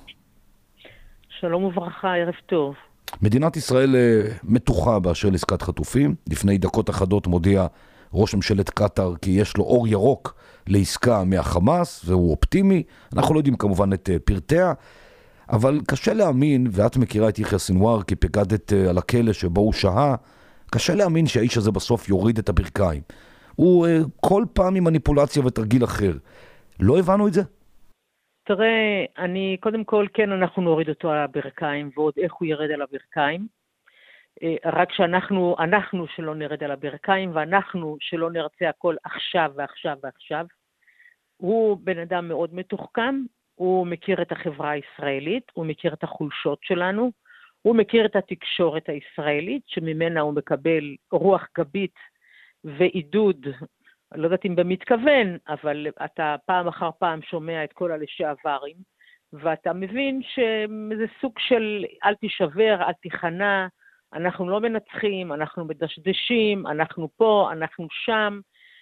שלום וברכה, ערב טוב. מדינת ישראל מתוחה באשר לעסקת חטופים. לפני דקות אחדות מודיע ראש ממשלת קטר כי יש לו אור ירוק לעסקה מהחמאס, והוא אופטימי. אנחנו לא יודעים כמובן את פרטיה, אבל קשה להאמין, ואת מכירה את יחיא סנוואר כי פקדת על הכלא שבו הוא שהה, קשה להאמין שהאיש הזה בסוף יוריד את הברכיים. הוא כל פעם עם מניפולציה ותרגיל אחר. לא הבנו את זה? תראה, קודם כל, כן, אנחנו נוריד אותו על הברכיים, ועוד איך הוא ירד על הברכיים. רק שאנחנו שלא נרד על הברכיים, ואנחנו שלא נרצה הכל עכשיו ועכשיו ועכשיו. הוא בן אדם מאוד מתוחכם, הוא מכיר את החברה הישראלית, הוא מכיר את החולשות שלנו, הוא מכיר את התקשורת הישראלית, שממנה הוא מקבל רוח גבית ועידוד, לא יודעת אם במתכוון, אבל אתה פעם אחר פעם שומע את כל הלשעברים, ואתה מבין שזה סוג של אל תישבר, אל תיכנע, אנחנו לא מנצחים, אנחנו מדשדשים, אנחנו פה, אנחנו שם,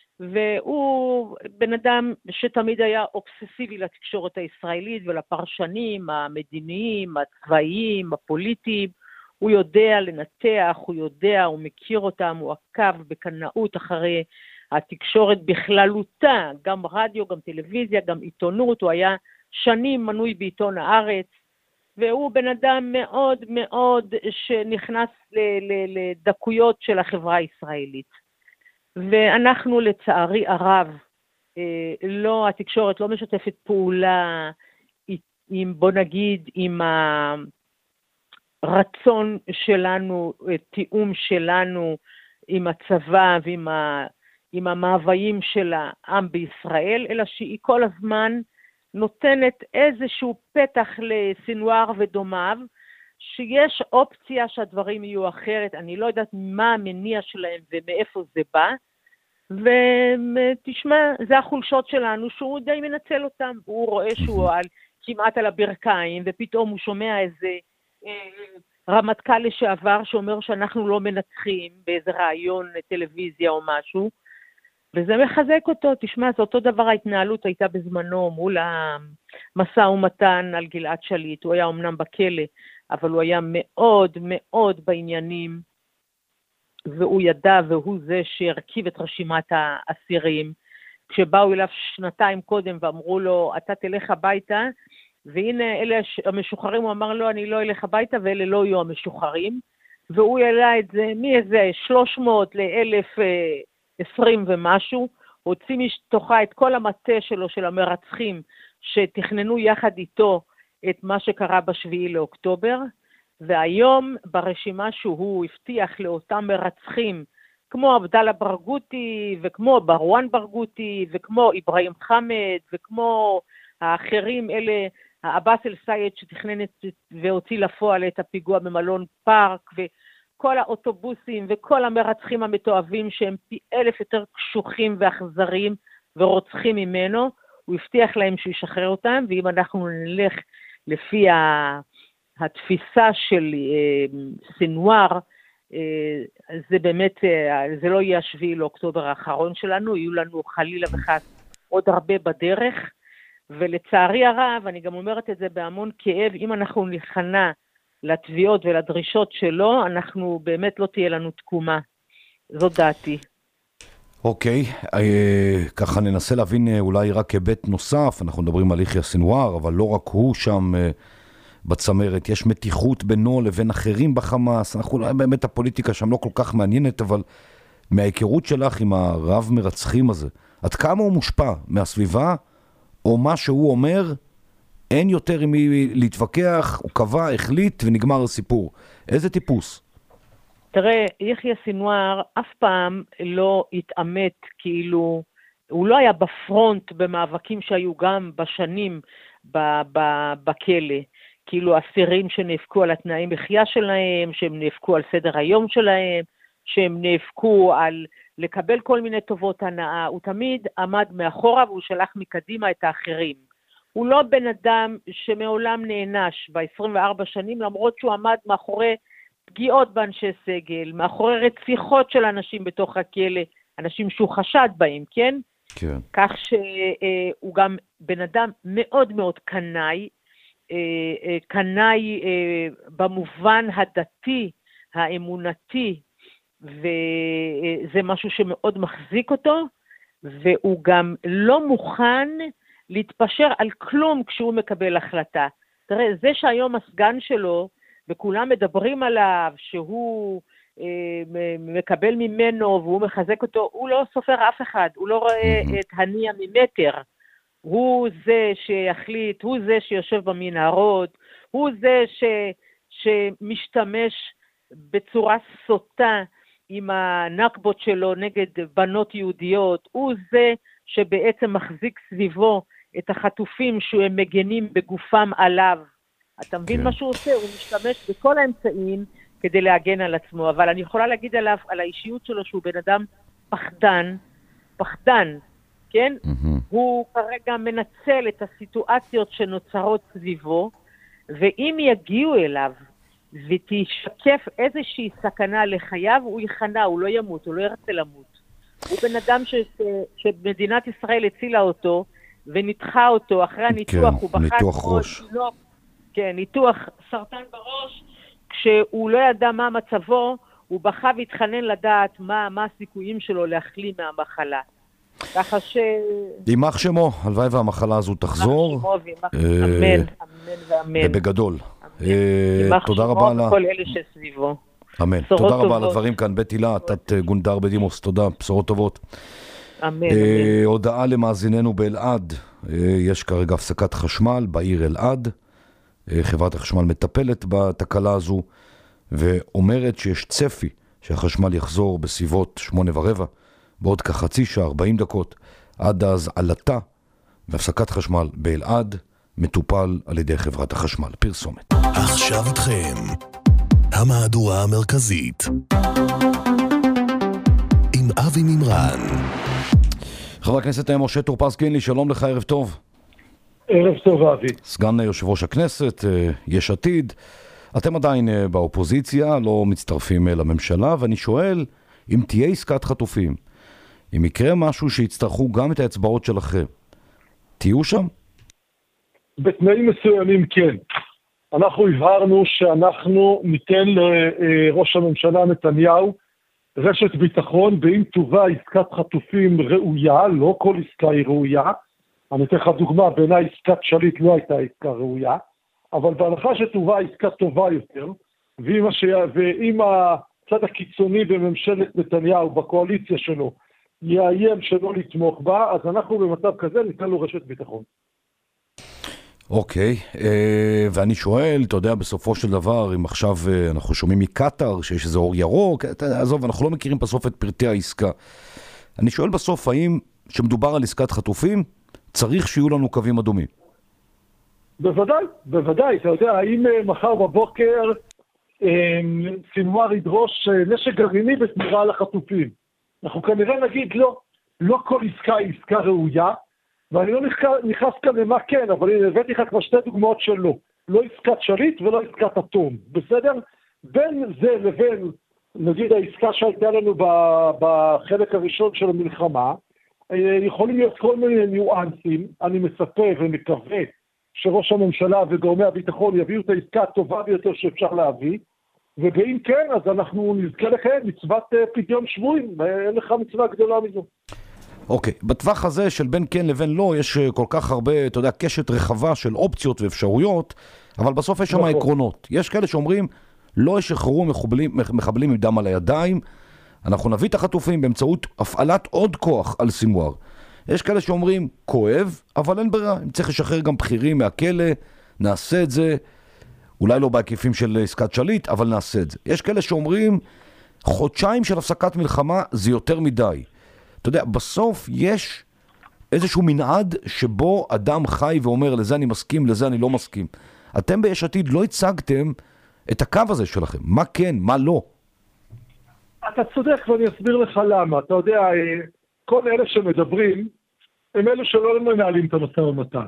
והוא בן אדם שתמיד היה אובססיבי לתקשורת הישראלית ולפרשנים המדיניים, הצבאיים, הפוליטיים. הוא יודע לנתח, הוא מכיר אותם, הוא עקב בקנאות אחרי התקשורת בכללותה, גם רדיו, גם טלוויזיה, גם עיתונות. הוא היה שנים מנוי בעיתון הארץ, והוא בן אדם מאוד מאוד שנכנס לדקויות של החברה הישראלית. ואנחנו לצערי הרב, התקשורת לא משתפת פעולה עם, בוא נגיד, עם הרצון שלנו, תיאום שלנו עם הצבא ועם המאוויים של העם בישראל, אלא שהיא כל הזמן נותנת איזשהו פתח לסנוואר ודומיו, שיש אופציה שהדברים יהיו אחרת. אני לא יודעת מה המניע שלהם ומאיפה זה בא, ותשמע, זה החולשות שלנו שהוא די מנצל אותם. הוא רואה שהוא כמעט על הברכיים, ופתאום הוא שומע איזה רמטכ"ל לשעבר שאומר שאנחנו לא מנצחים באיזה רעיון טלוויזיה או משהו, וזה מחזק אותו. תשמע, זה אותו דבר ההתנהלות הייתה בזמנו מול המשא ומתן על גלעד שליט. הוא היה אומנם בכלא, אבל הוא היה מאוד מאוד בעניינים, והוא ידע, והוא זה שהרכיב את רשימת האסירים. כשבאו אליו שנתיים קודם ואמרו לו, אתה תלך הביתה, והנה אלה המשוחררים, הוא אמר לו, אני לא אלך הביתה, ואלה לא יהיו המשוחררים, והוא העלה את זה מאיזה 300 ל-1020 ומשהו, הוציא מתוכה את כל המטה שלו, של המרצחים, שתכננו יחד איתו את מה שקרה ב7 לאוקטובר, והיום ברשימה שהוא הבטיח לאותם מרצחים, כמו עבדאללה ברגותי, וכמו ברואן ברגותי, וכמו איברהים חמד, וכמו האחרים, אלה העבאס אל-סייד שתכנן והוציא לפועל את הפיגוע במלון פארק, וכל האוטובוסים וכל המרצחים המתועבים שהם פי 1000 יותר קשוחים ואכזריים ורוצחים ממנו, הוא הבטיח להם שהוא ישחרר אותם, ואם אנחנו נלך לפי התפיסה של סינואר, זה באמת, זה לא יהיה 7 לאוקטובר האחרון שלנו, יהיו לנו חלילה וחס עוד הרבה בדרך, ולצערי הרב, אני גם אומרת את זה בהמון כאב, אם אנחנו נכנע לתביעות ולדרישות שלו, אנחנו באמת לא תהיה לנו תקומה. זאת דעתי. אוקיי, ככה ננסה להבין אולי רק היבט נוסף, אנחנו מדברים על יחיא סנוואר, אבל לא רק הוא שם בצמרת, יש מתיחות בינו לבין אחרים בחמאס, אנחנו באמת הפוליטיקה שם לא כל כך מעניינת, אבל מההיכרות שלך עם הרב מרצחים הזה, עד כמה הוא מושפע מהסביבה, או מה שהוא אומר, אין יותר עם מי להתווכח, הוא קבע, החליט ונגמר הסיפור. איזה טיפוס? תראה, יחיא סנוואר אף פעם לא התאמת, כאילו, הוא לא היה בפרונט במאבקים שהיו גם בשנים בכלא, כאילו אסירים שנאבקו על התנאים מחיה שלהם, שהם נאבקו על סדר היום שלהם, שהם נאבקו על לקבל כל מיני טובות הנאה, הוא תמיד עמד מאחורה והוא שלח מקדימה את האחרים. הוא לא בן אדם שמעולם נענש ב-24 שנים, למרות שהוא עמד מאחורי פגיעות באנשי סגל, מאחורי רציחות של אנשים בתוך הכלא, אנשים שהוא חשד בהם, כן? כן. כך שהוא גם בן אדם מאוד מאוד קנאי, קנאי במובן הדתי, האמונתי, וזה משהו שמאוד מחזיק אותו, והוא גם לא מוכן להתפשר על כלום כשהוא מקבל החלטה. תראה, זה שהיום הסגן שלו, וכולם מדברים עליו, שהוא מקבל ממנו והוא מחזק אותו, הוא לא סופר אף אחד, הוא לא רואה את הניע ממטר. הוא זה שיחליט, הוא זה שיושב במנהרות, הוא זה שמשתמש בצורה סוטה עם הנקבות שלו נגד בנות יהודיות, הוא זה שבעצם מחזיק סביבו את החטופים שהם מגנים בגופם עליו. אתה מבין מה שהוא עושה? הוא משתמש בכל האמצעים כדי להגן על עצמו, אבל אני יכולה להגיד עליו, על האישיות שלו, שהוא בן אדם פחדן, כן? הוא כרגע מנצל את הסיטואציות שנוצרות סביבו, ואם יגיעו אליו ותשקף איזושהי סכנה לחייו, הוא יכנע, הוא לא ימות, הוא לא ירצה למות. הוא בן אדם שמדינת ישראל הצילה אותו, ונדחה אותו אחרי הניתוח, הוא בחר ניתוח ראש. כן, ניתוח סרטן בראש, כשהוא לא ידע מה מצבו, הוא בכה והתחנן לדעת מה הסיכויים שלו להחלים מהמחלה. ככה יימח שמו, הלוואי והמחלה הזו תחזור. אמן, אמן ואמן. ובגדול. תודה רבה יימח שמו וכל אלה שסביבו. אמן. תודה רבה על הדברים כאן. בית הילה, תת גונדר בדימוס, תודה, בשורות טובות. אמן. הודעה למאזיננו באלעד, יש כרגע הפסקת חשמל בעיר אלעד. חברת החשמל מטפלת בתקלה הזו, ואומרת שיש צפי שהחשמל יחזור בסביבות 8:15, בעוד כחצי שעה, 40 דקות. עד אז עלתה והפסקת חשמל באלעד מטופל על ידי חברת החשמל. פרסומת. עכשיו איתכם המהדורה המרכזית עם אבי מימרן. חבר הכנסת משה טור פז קינלי, שלום לך, ערב טוב. ערב טוב אבי. סגן יושב ראש הכנסת, יש עתיד. אתם עדיין באופוזיציה, לא מצטרפים לממשלה, ואני שואל אם תהיה עסקת חטופים, אם יקרה משהו שיצטרכו גם את האצבעות שלכם, תהיו שם? בתנאים מסוימים כן. אנחנו הבהרנו שאנחנו ניתן לראש הממשלה נתניהו רשת ביטחון, ואם תובא עסקת חטופים ראויה, לא כל עסקה היא ראויה, אני אתן לך דוגמה, בעיניי עסקת שליט לא הייתה עסקה ראויה, אבל בהנחה שתובא עסקה טובה יותר, ואם הצד הקיצוני בממשלת נתניהו, בקואליציה שלו, יאיים שלא לתמוך בה, אז אנחנו במצב כזה ניתן לו רשת ביטחון. אוקיי, ואני שואל, אתה יודע, בסופו של דבר, אם עכשיו אנחנו שומעים מקטר שיש איזה אור ירוק, עזוב, אנחנו לא מכירים בסוף את פרטי העסקה. אני שואל בסוף, האם שמדובר על עסקת חטופים, צריך שיהיו לנו קווים אדומים? בוודאי. אתה יודע, האם מחר בבוקר סינואר ידרוש נשק גרעיני בתמורה לחטופים? אנחנו כנראה נגיד לא כל עסקה היא עסקה ראויה, ואני לא נכנס כאן למה כן, אבל אני הבאתי לך כבר 2 דוגמאות שלא. לא עסקת שליט ולא עסקת אטום, בסדר? בין זה לבין, נגיד, העסקה שהייתה לנו בחלק הראשון של המלחמה, יכולים להיות כל מיני ניואנסים. אני מצפה ומקווה שראש הממשלה וגורמי הביטחון יביאו את העסקה הטובה ביותר שאפשר להביא, ובאם כן, אז אנחנו נזכה לקיים מצוות פדיון שבויים, אין לך מצווה גדולה מזו. אוקיי, בטווח הזה של בין כן לבין לא, יש כל כך הרבה, אתה יודע, קשת רחבה של אופציות ואפשרויות, אבל בסוף יש שם עקרונות. יש כאלה שאומרים, לא ישחררו מחבלים עם דם על הידיים, אנחנו נביא את החטופים באמצעות הפעלת עוד כוח על סינואר. יש כאלה שאומרים, כואב, אבל אין ברירה, אם צריך לשחרר גם בכירים מהכלא, נעשה את זה, אולי לא בהיקפים של עסקת שליט, אבל נעשה את זה. יש כאלה שאומרים, חודשיים של הפסקת מלחמה זה יותר מדי. אתה יודע, בסוף יש איזשהו מנעד שבו אדם חי ואומר, לזה אני מסכים, לזה אני לא מסכים. אתם ביש עתיד לא הצגתם את הקו הזה שלכם. מה כן, מה לא? אתה צודק, ואני אסביר לך למה. אתה יודע, כל אלה שמדברים, הם אלה שלא מנהלים את המשא ומתן.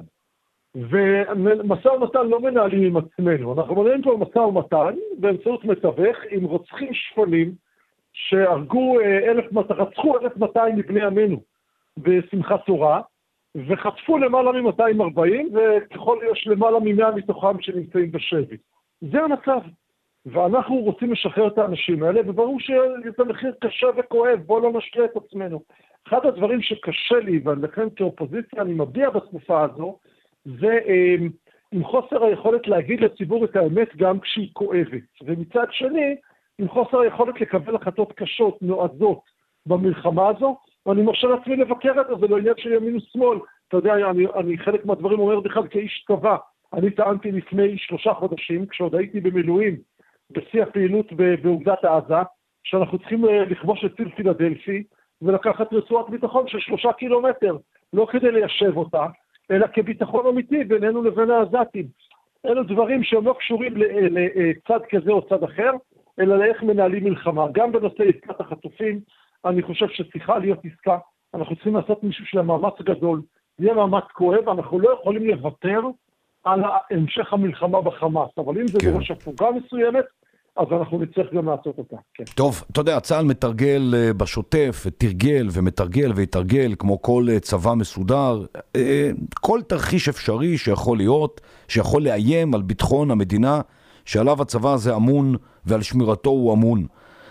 ומשא ומתן לא מנהלים עם עצמנו. אנחנו מנהלים פה משא ומתן באמצעות מתווך עם רוצחים שפלים שהרגו רצחו 1,200 מבני עמנו בשמחת תורה, וחטפו למעלה מ-240, וככל יש למעלה מ-100 מתוכם שנמצאים בשבי. זה המצב. ואנחנו רוצים לשחרר את האנשים האלה, וברור שזה מחיר קשה וכואב, בואו לא נשלה את עצמנו. אחד הדברים שקשה לי, ולכן כאופוזיציה אני מביע בתקופה הזו, זה עם חוסר היכולת להגיד לציבור את האמת גם כשהיא כואבת. ומצד שני, עם חוסר היכולת לקבל החלטות קשות, נועזות במלחמה הזו, ואני מרשה לעצמי לבקר את זה, זה לא עניין של ימין ושמאל. אתה יודע, אני חלק מהדברים אומר בכלל כאיש צבא. אני טענתי לפני 3 חודשים, כשעוד הייתי במילואים, בשיא הפעילות באוגדת עזה, שאנחנו צריכים לכבוש את ציר פילדלפי, ולקחת רצועת ביטחון של 3 קילומטר, לא כדי ליישב אותה, אלא כביטחון אמיתי בינינו לבין העזתים. אלו דברים שהם לא קשורים לצד כזה או צד אחר, אלא לאיך מנהלים מלחמה. גם בנושא עסקת החטופים, אני חושב שצריכה להיות עסקה, אנחנו צריכים לעשות מישהו של מאמץ גדול, זה יהיה מאמץ כואב, אנחנו לא יכולים לוותר על המשך המלחמה בחמאס, אבל אם זה דורש הפוגה מסוימת, אז אנחנו נצטרך גם לעשות אותה. כן. טוב, אתה יודע, צה"ל מתרגל בשוטף, תרגל ומתרגל ויתרגל, כמו כל צבא מסודר, כל תרחיש אפשרי שיכול להיות, שיכול לאיים על ביטחון המדינה, שעליו הצבא הזה אמון, ועל שמירתו הוא אמון.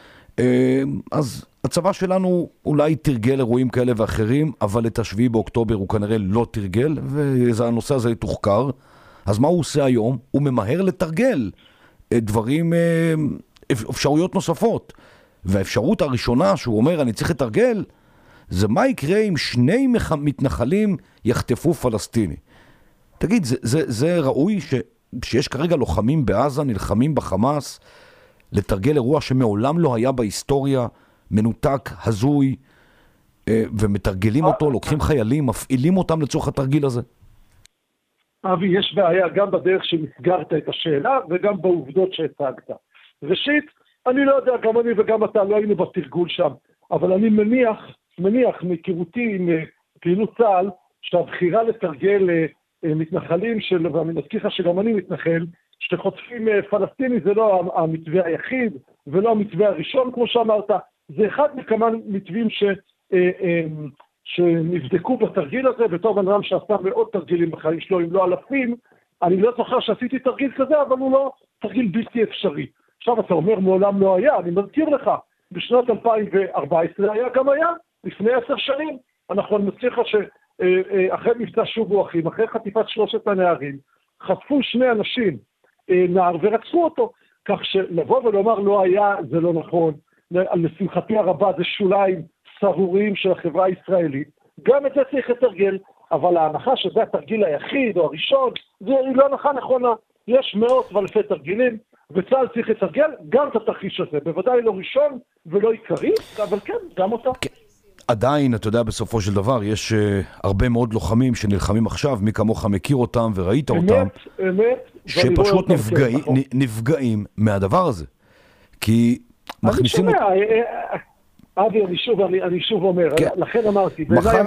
אז הצבא שלנו אולי תרגל אירועים כאלה ואחרים, אבל את 7 באוקטובר הוא כנראה לא תרגל, והנושא הזה תוחקר. אז מה הוא עושה היום? הוא ממהר לתרגל דברים, אפשרויות נוספות. והאפשרות הראשונה שהוא אומר, אני צריך לתרגל, זה מה יקרה אם 2 מתנחלים יחטפו פלסטיני. תגיד, זה ראוי שיש כרגע לוחמים בעזה, נלחמים בחמאס, לתרגל אירוע שמעולם לא היה בהיסטוריה, מנותק, הזוי, ומתרגלים אותו, לוקחים חיילים, מפעילים אותם לצורך התרגיל הזה? אבי, יש בעיה גם בדרך שמסגרת את השאלה, וגם בעובדות שהצגת. ראשית, אני לא יודע, גם אני וגם אתה לא היינו בתרגול שם, אבל אני מניח מהיכרותי עם פעילות צה"ל, שהבחירה לתרגל מתנחלים, ואני מזכיר לך שגם אני מתנחל, שחוטפים פלסטיני זה לא המתווה היחיד, ולא המתווה הראשון, כמו שאמרת, זה אחד מכמה מתווים שנבדקו בתרגיל הזה, בתור בן אדם שעשה מאוד תרגילים בחיים שלו, אם לא אלפים, אני לא זוכר שעשיתי תרגיל כזה, אבל הוא לא תרגיל בלתי אפשרי. עכשיו אתה אומר, מעולם לא היה, אני מזכיר לך, בשנת 2014 היה גם היה, לפני 10 שנים, אני מזכיר לך שאחרי מבצע שובו אחים, אחרי חטיפת 3 הנערים, חטפו 2 אנשים, נער ורצחו אותו, כך שלבוא ולומר לא היה, זה לא נכון, לשמחתי הרבה זה שוליים סרוריים של החברה הישראלית, גם את זה צריך לתרגל, אבל ההנחה שזה התרגיל היחיד או הראשון, זה לא הנחה נכונה, יש מאות ואלפי תרגילים, וצה"ל צריך לתרגל גם את התרחיש הזה, בוודאי לא ראשון ולא עיקרי, אבל כן, גם אותה. עדיין, אתה יודע, בסופו של דבר, יש הרבה מאוד לוחמים שנלחמים עכשיו, מי כמוך מכיר אותם וראית אותם, שפשוט נפגעים מהדבר הזה. כי מכניסים... אבי, אני שוב אומר, לכן אמרתי,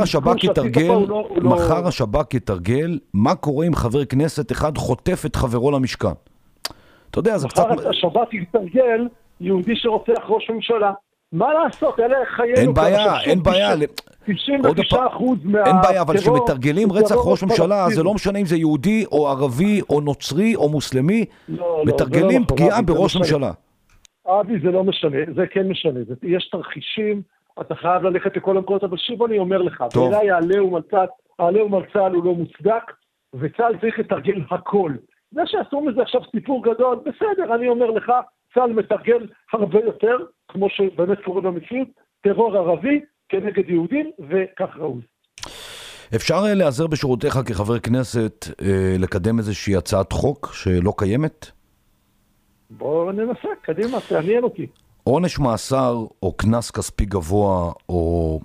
מחר השב"כ יתרגל מה קורה אם חבר כנסת אחד חוטף את חברו למשכן. אתה יודע, זה קצת... מחר השב"כ יתרגל יהודי שרוצח ראש ממשלה. מה לעשות? אלה חיינו... אין בעיה. 99% אין בעיה, אבל כשמתרגלים רצח ראש ממשלה, זה לא משנה אם זה יהודי או ערבי או נוצרי או מוסלמי, מתרגלים פגיעה בראש ממשלה. אבי, זה לא משנה, זה כן משנה. יש תרחישים, אתה חייב ללכת לכל המקומות, אבל שוב אני אומר לך, בעיניי העלה ומלצל הוא לא מוצדק, וצה"ל צריך לתרגל הכל. זה שעשו מזה עכשיו סיפור גדול, בסדר, אני אומר לך, צה"ל מתרגל הרבה יותר, כמו שבאמת קורה במציאות, טרור ערבי כנגד יהודים, וכך ראוי. אפשר להיעזר בשורותיך כחבר כנסת לקדם איזושהי הצעת חוק שלא קיימת? בואו ננסה, קדימה, תעניין אותי. עונש מאסר או קנס כספי גבוה או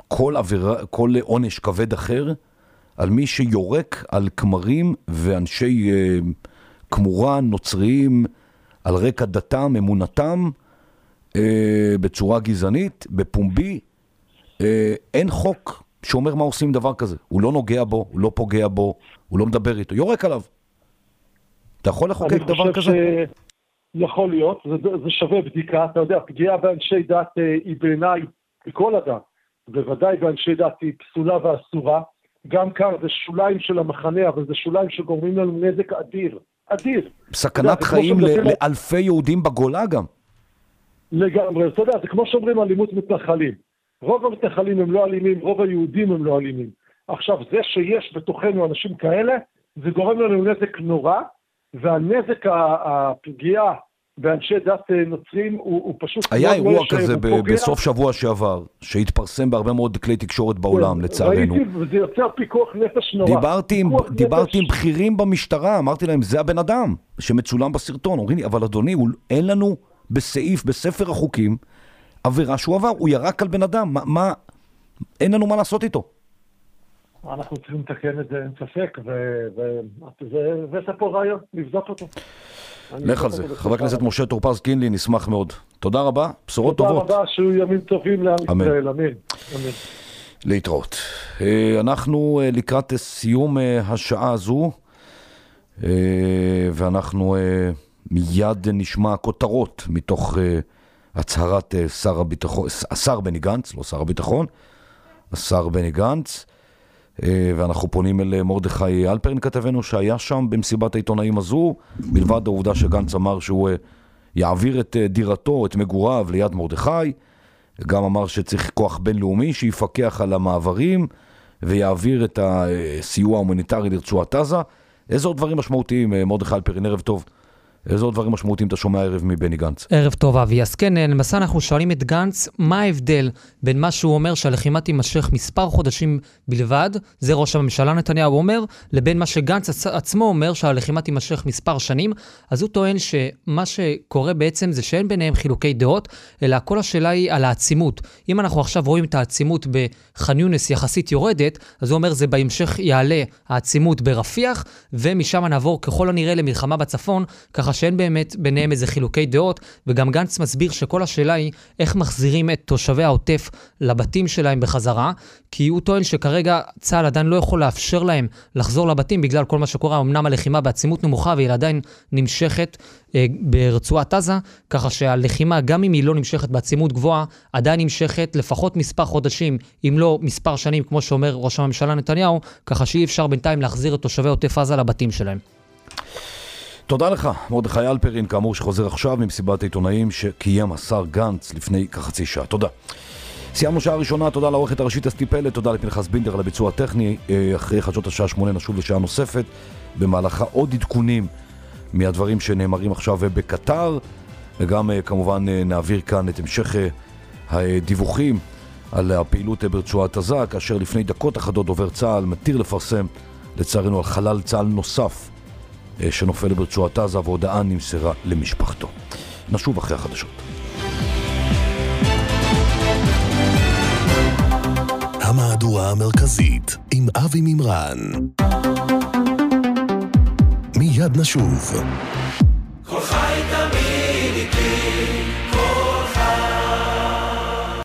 כל עונש כבד אחר על מי שיורק על כמרים ואנשי כמורה נוצריים על רקע דתם, אמונתם, בצורה גזענית, בפומבי. אין חוק שאומר מה עושים דבר כזה. הוא לא נוגע בו, הוא לא פוגע בו, הוא לא מדבר איתו, יורק עליו. אתה יכול לחוקק דבר כזה? יכול להיות, זה שווה בדיקה. אתה יודע, פגיעה באנשי דת היא בעיניי, בכל הדת, בוודאי באנשי דת היא פסולה ואסורה. גם כאן זה שוליים של המחנה, אבל זה שוליים שגורמים לנו נזק אדיר. אדיר. סכנת חיים לאלפי יהודים בגולה גם. לגמרי. אתה יודע, זה כמו שאומרים אלימות מתנחלים. רוב המתנחלים הם לא אלימים, רוב היהודים הם לא אלימים. עכשיו, זה שיש בתוכנו אנשים כאלה, זה גורם לנו נזק נורא, והנזק הפגיעה באנשי דת נוצרים הוא פשוט... היה אירוע כזה בסוף שבוע שעבר, שהתפרסם בהרבה מאוד כלי תקשורת בעולם, לצערנו. ראיתי, וזה יוצר פיקוח נפש נורא. דיברתי עם בכירים במשטרה, אמרתי להם, זה הבן אדם שמצולם בסרטון. אומרים לי, אבל אדוני, אין לנו בספר החוקים, עבירה שהוא עבר, הוא ירק על בן אדם, אין לנו מה לעשות איתו. אנחנו צריכים לתקן את זה, אין ספק, וזה פה רעיון, לבדוק אותו. לך על זה. חבר הכנסת משה טור פז קינלי, נשמח מאוד. תודה רבה, בשורות טובות. תודה רבה, שיהיו ימים טובים לעם ישראל, אמן. להתראות. אנחנו לקראת סיום השעה הזו, ואנחנו מיד נשמע כותרות מתוך הצהרת השר בני גנץ, לא שר הביטחון, השר בני גנץ, ואנחנו פונים אל מרדכי אלפרין כתבנו שהיה שם במסיבת העיתונאים הזו, מלבד העובדה שגנץ אמר שהוא יעביר את דירתו, את מגוריו ליד מרדכי, גם אמר שצריך כוח בינלאומי שיפקח על המעברים ויעביר את הסיוע ההומניטרי לרצועת עזה. איזה עוד דברים משמעותיים, מרדכי אלפרין, ערב טוב. איזה עוד דברים משמעותיים אתה שומע ערב מבני גנץ? ערב טוב אבי, אז כן, למעשה אנחנו שואלים את גנץ מה ההבדל בין מה שהוא אומר שהלחימה תימשך מספר חודשים בלבד, זה ראש הממשלה נתניהו אומר, לבין מה שגנץ עצמו אומר שהלחימה תימשך מספר שנים. אז הוא טוען שמה שקורה בעצם זה שאין ביניהם חילוקי דעות, אלא כל השאלה היא על העצימות. אם אנחנו עכשיו רואים את העצימות בח'אן יונס יחסית יורדת, אז הוא אומר זה בהמשך יעלה העצימות ברפיח, ומשם נעבור ככל הנראה למלחמה בצפון, ככה שאין באמת ביניהם איזה חילוקי דעות, וגם גנץ מסביר שכל השאלה היא איך מחזירים את תושבי העוטף לבתים שלהם בחזרה, כי הוא טוען שכרגע צה"ל עדיין לא יכול לאפשר להם לחזור לבתים בגלל כל מה שקורה, אמנם הלחימה בעצימות נמוכה והיא עדיין נמשכת ברצועת עזה, ככה שהלחימה גם אם היא לא נמשכת בעצימות גבוהה, עדיין נמשכת לפחות מספר חודשים, אם לא מספר שנים, כמו שאומר ראש הממשלה נתניהו, ככה שאי אפשר בינתיים להחזיר את תושבי עוטף עזה לבתים שלהם. תודה לך, מרדכי אלפרין, כאמור שחוזר עכשיו ממסיבת העיתונאים שקיים השר גנץ לפני כחצי שעה. תודה. סיימנו שעה ראשונה, תודה לעורכת הראשית אסתי פלד, תודה לפנחס בינדר על הביצוע הטכני. אחרי חדשות השעה 8 נשוב לשעה נוספת, במהלכה עוד עדכונים מהדברים שנאמרים עכשיו בקטר, וגם כמובן נעביר כאן את המשך הדיווחים על הפעילות ברצועת עזה, כאשר לפני דקות אחדות דובר צה"ל מתיר לפרסם לצערנו על חלל צה"ל נוסף שנופל ברצועת עזה, והודעה נמסרה למשפחתו. נשוב אחרי החדשות. המהדורה המרכזית עם אבי מימרן. מיד נשוב.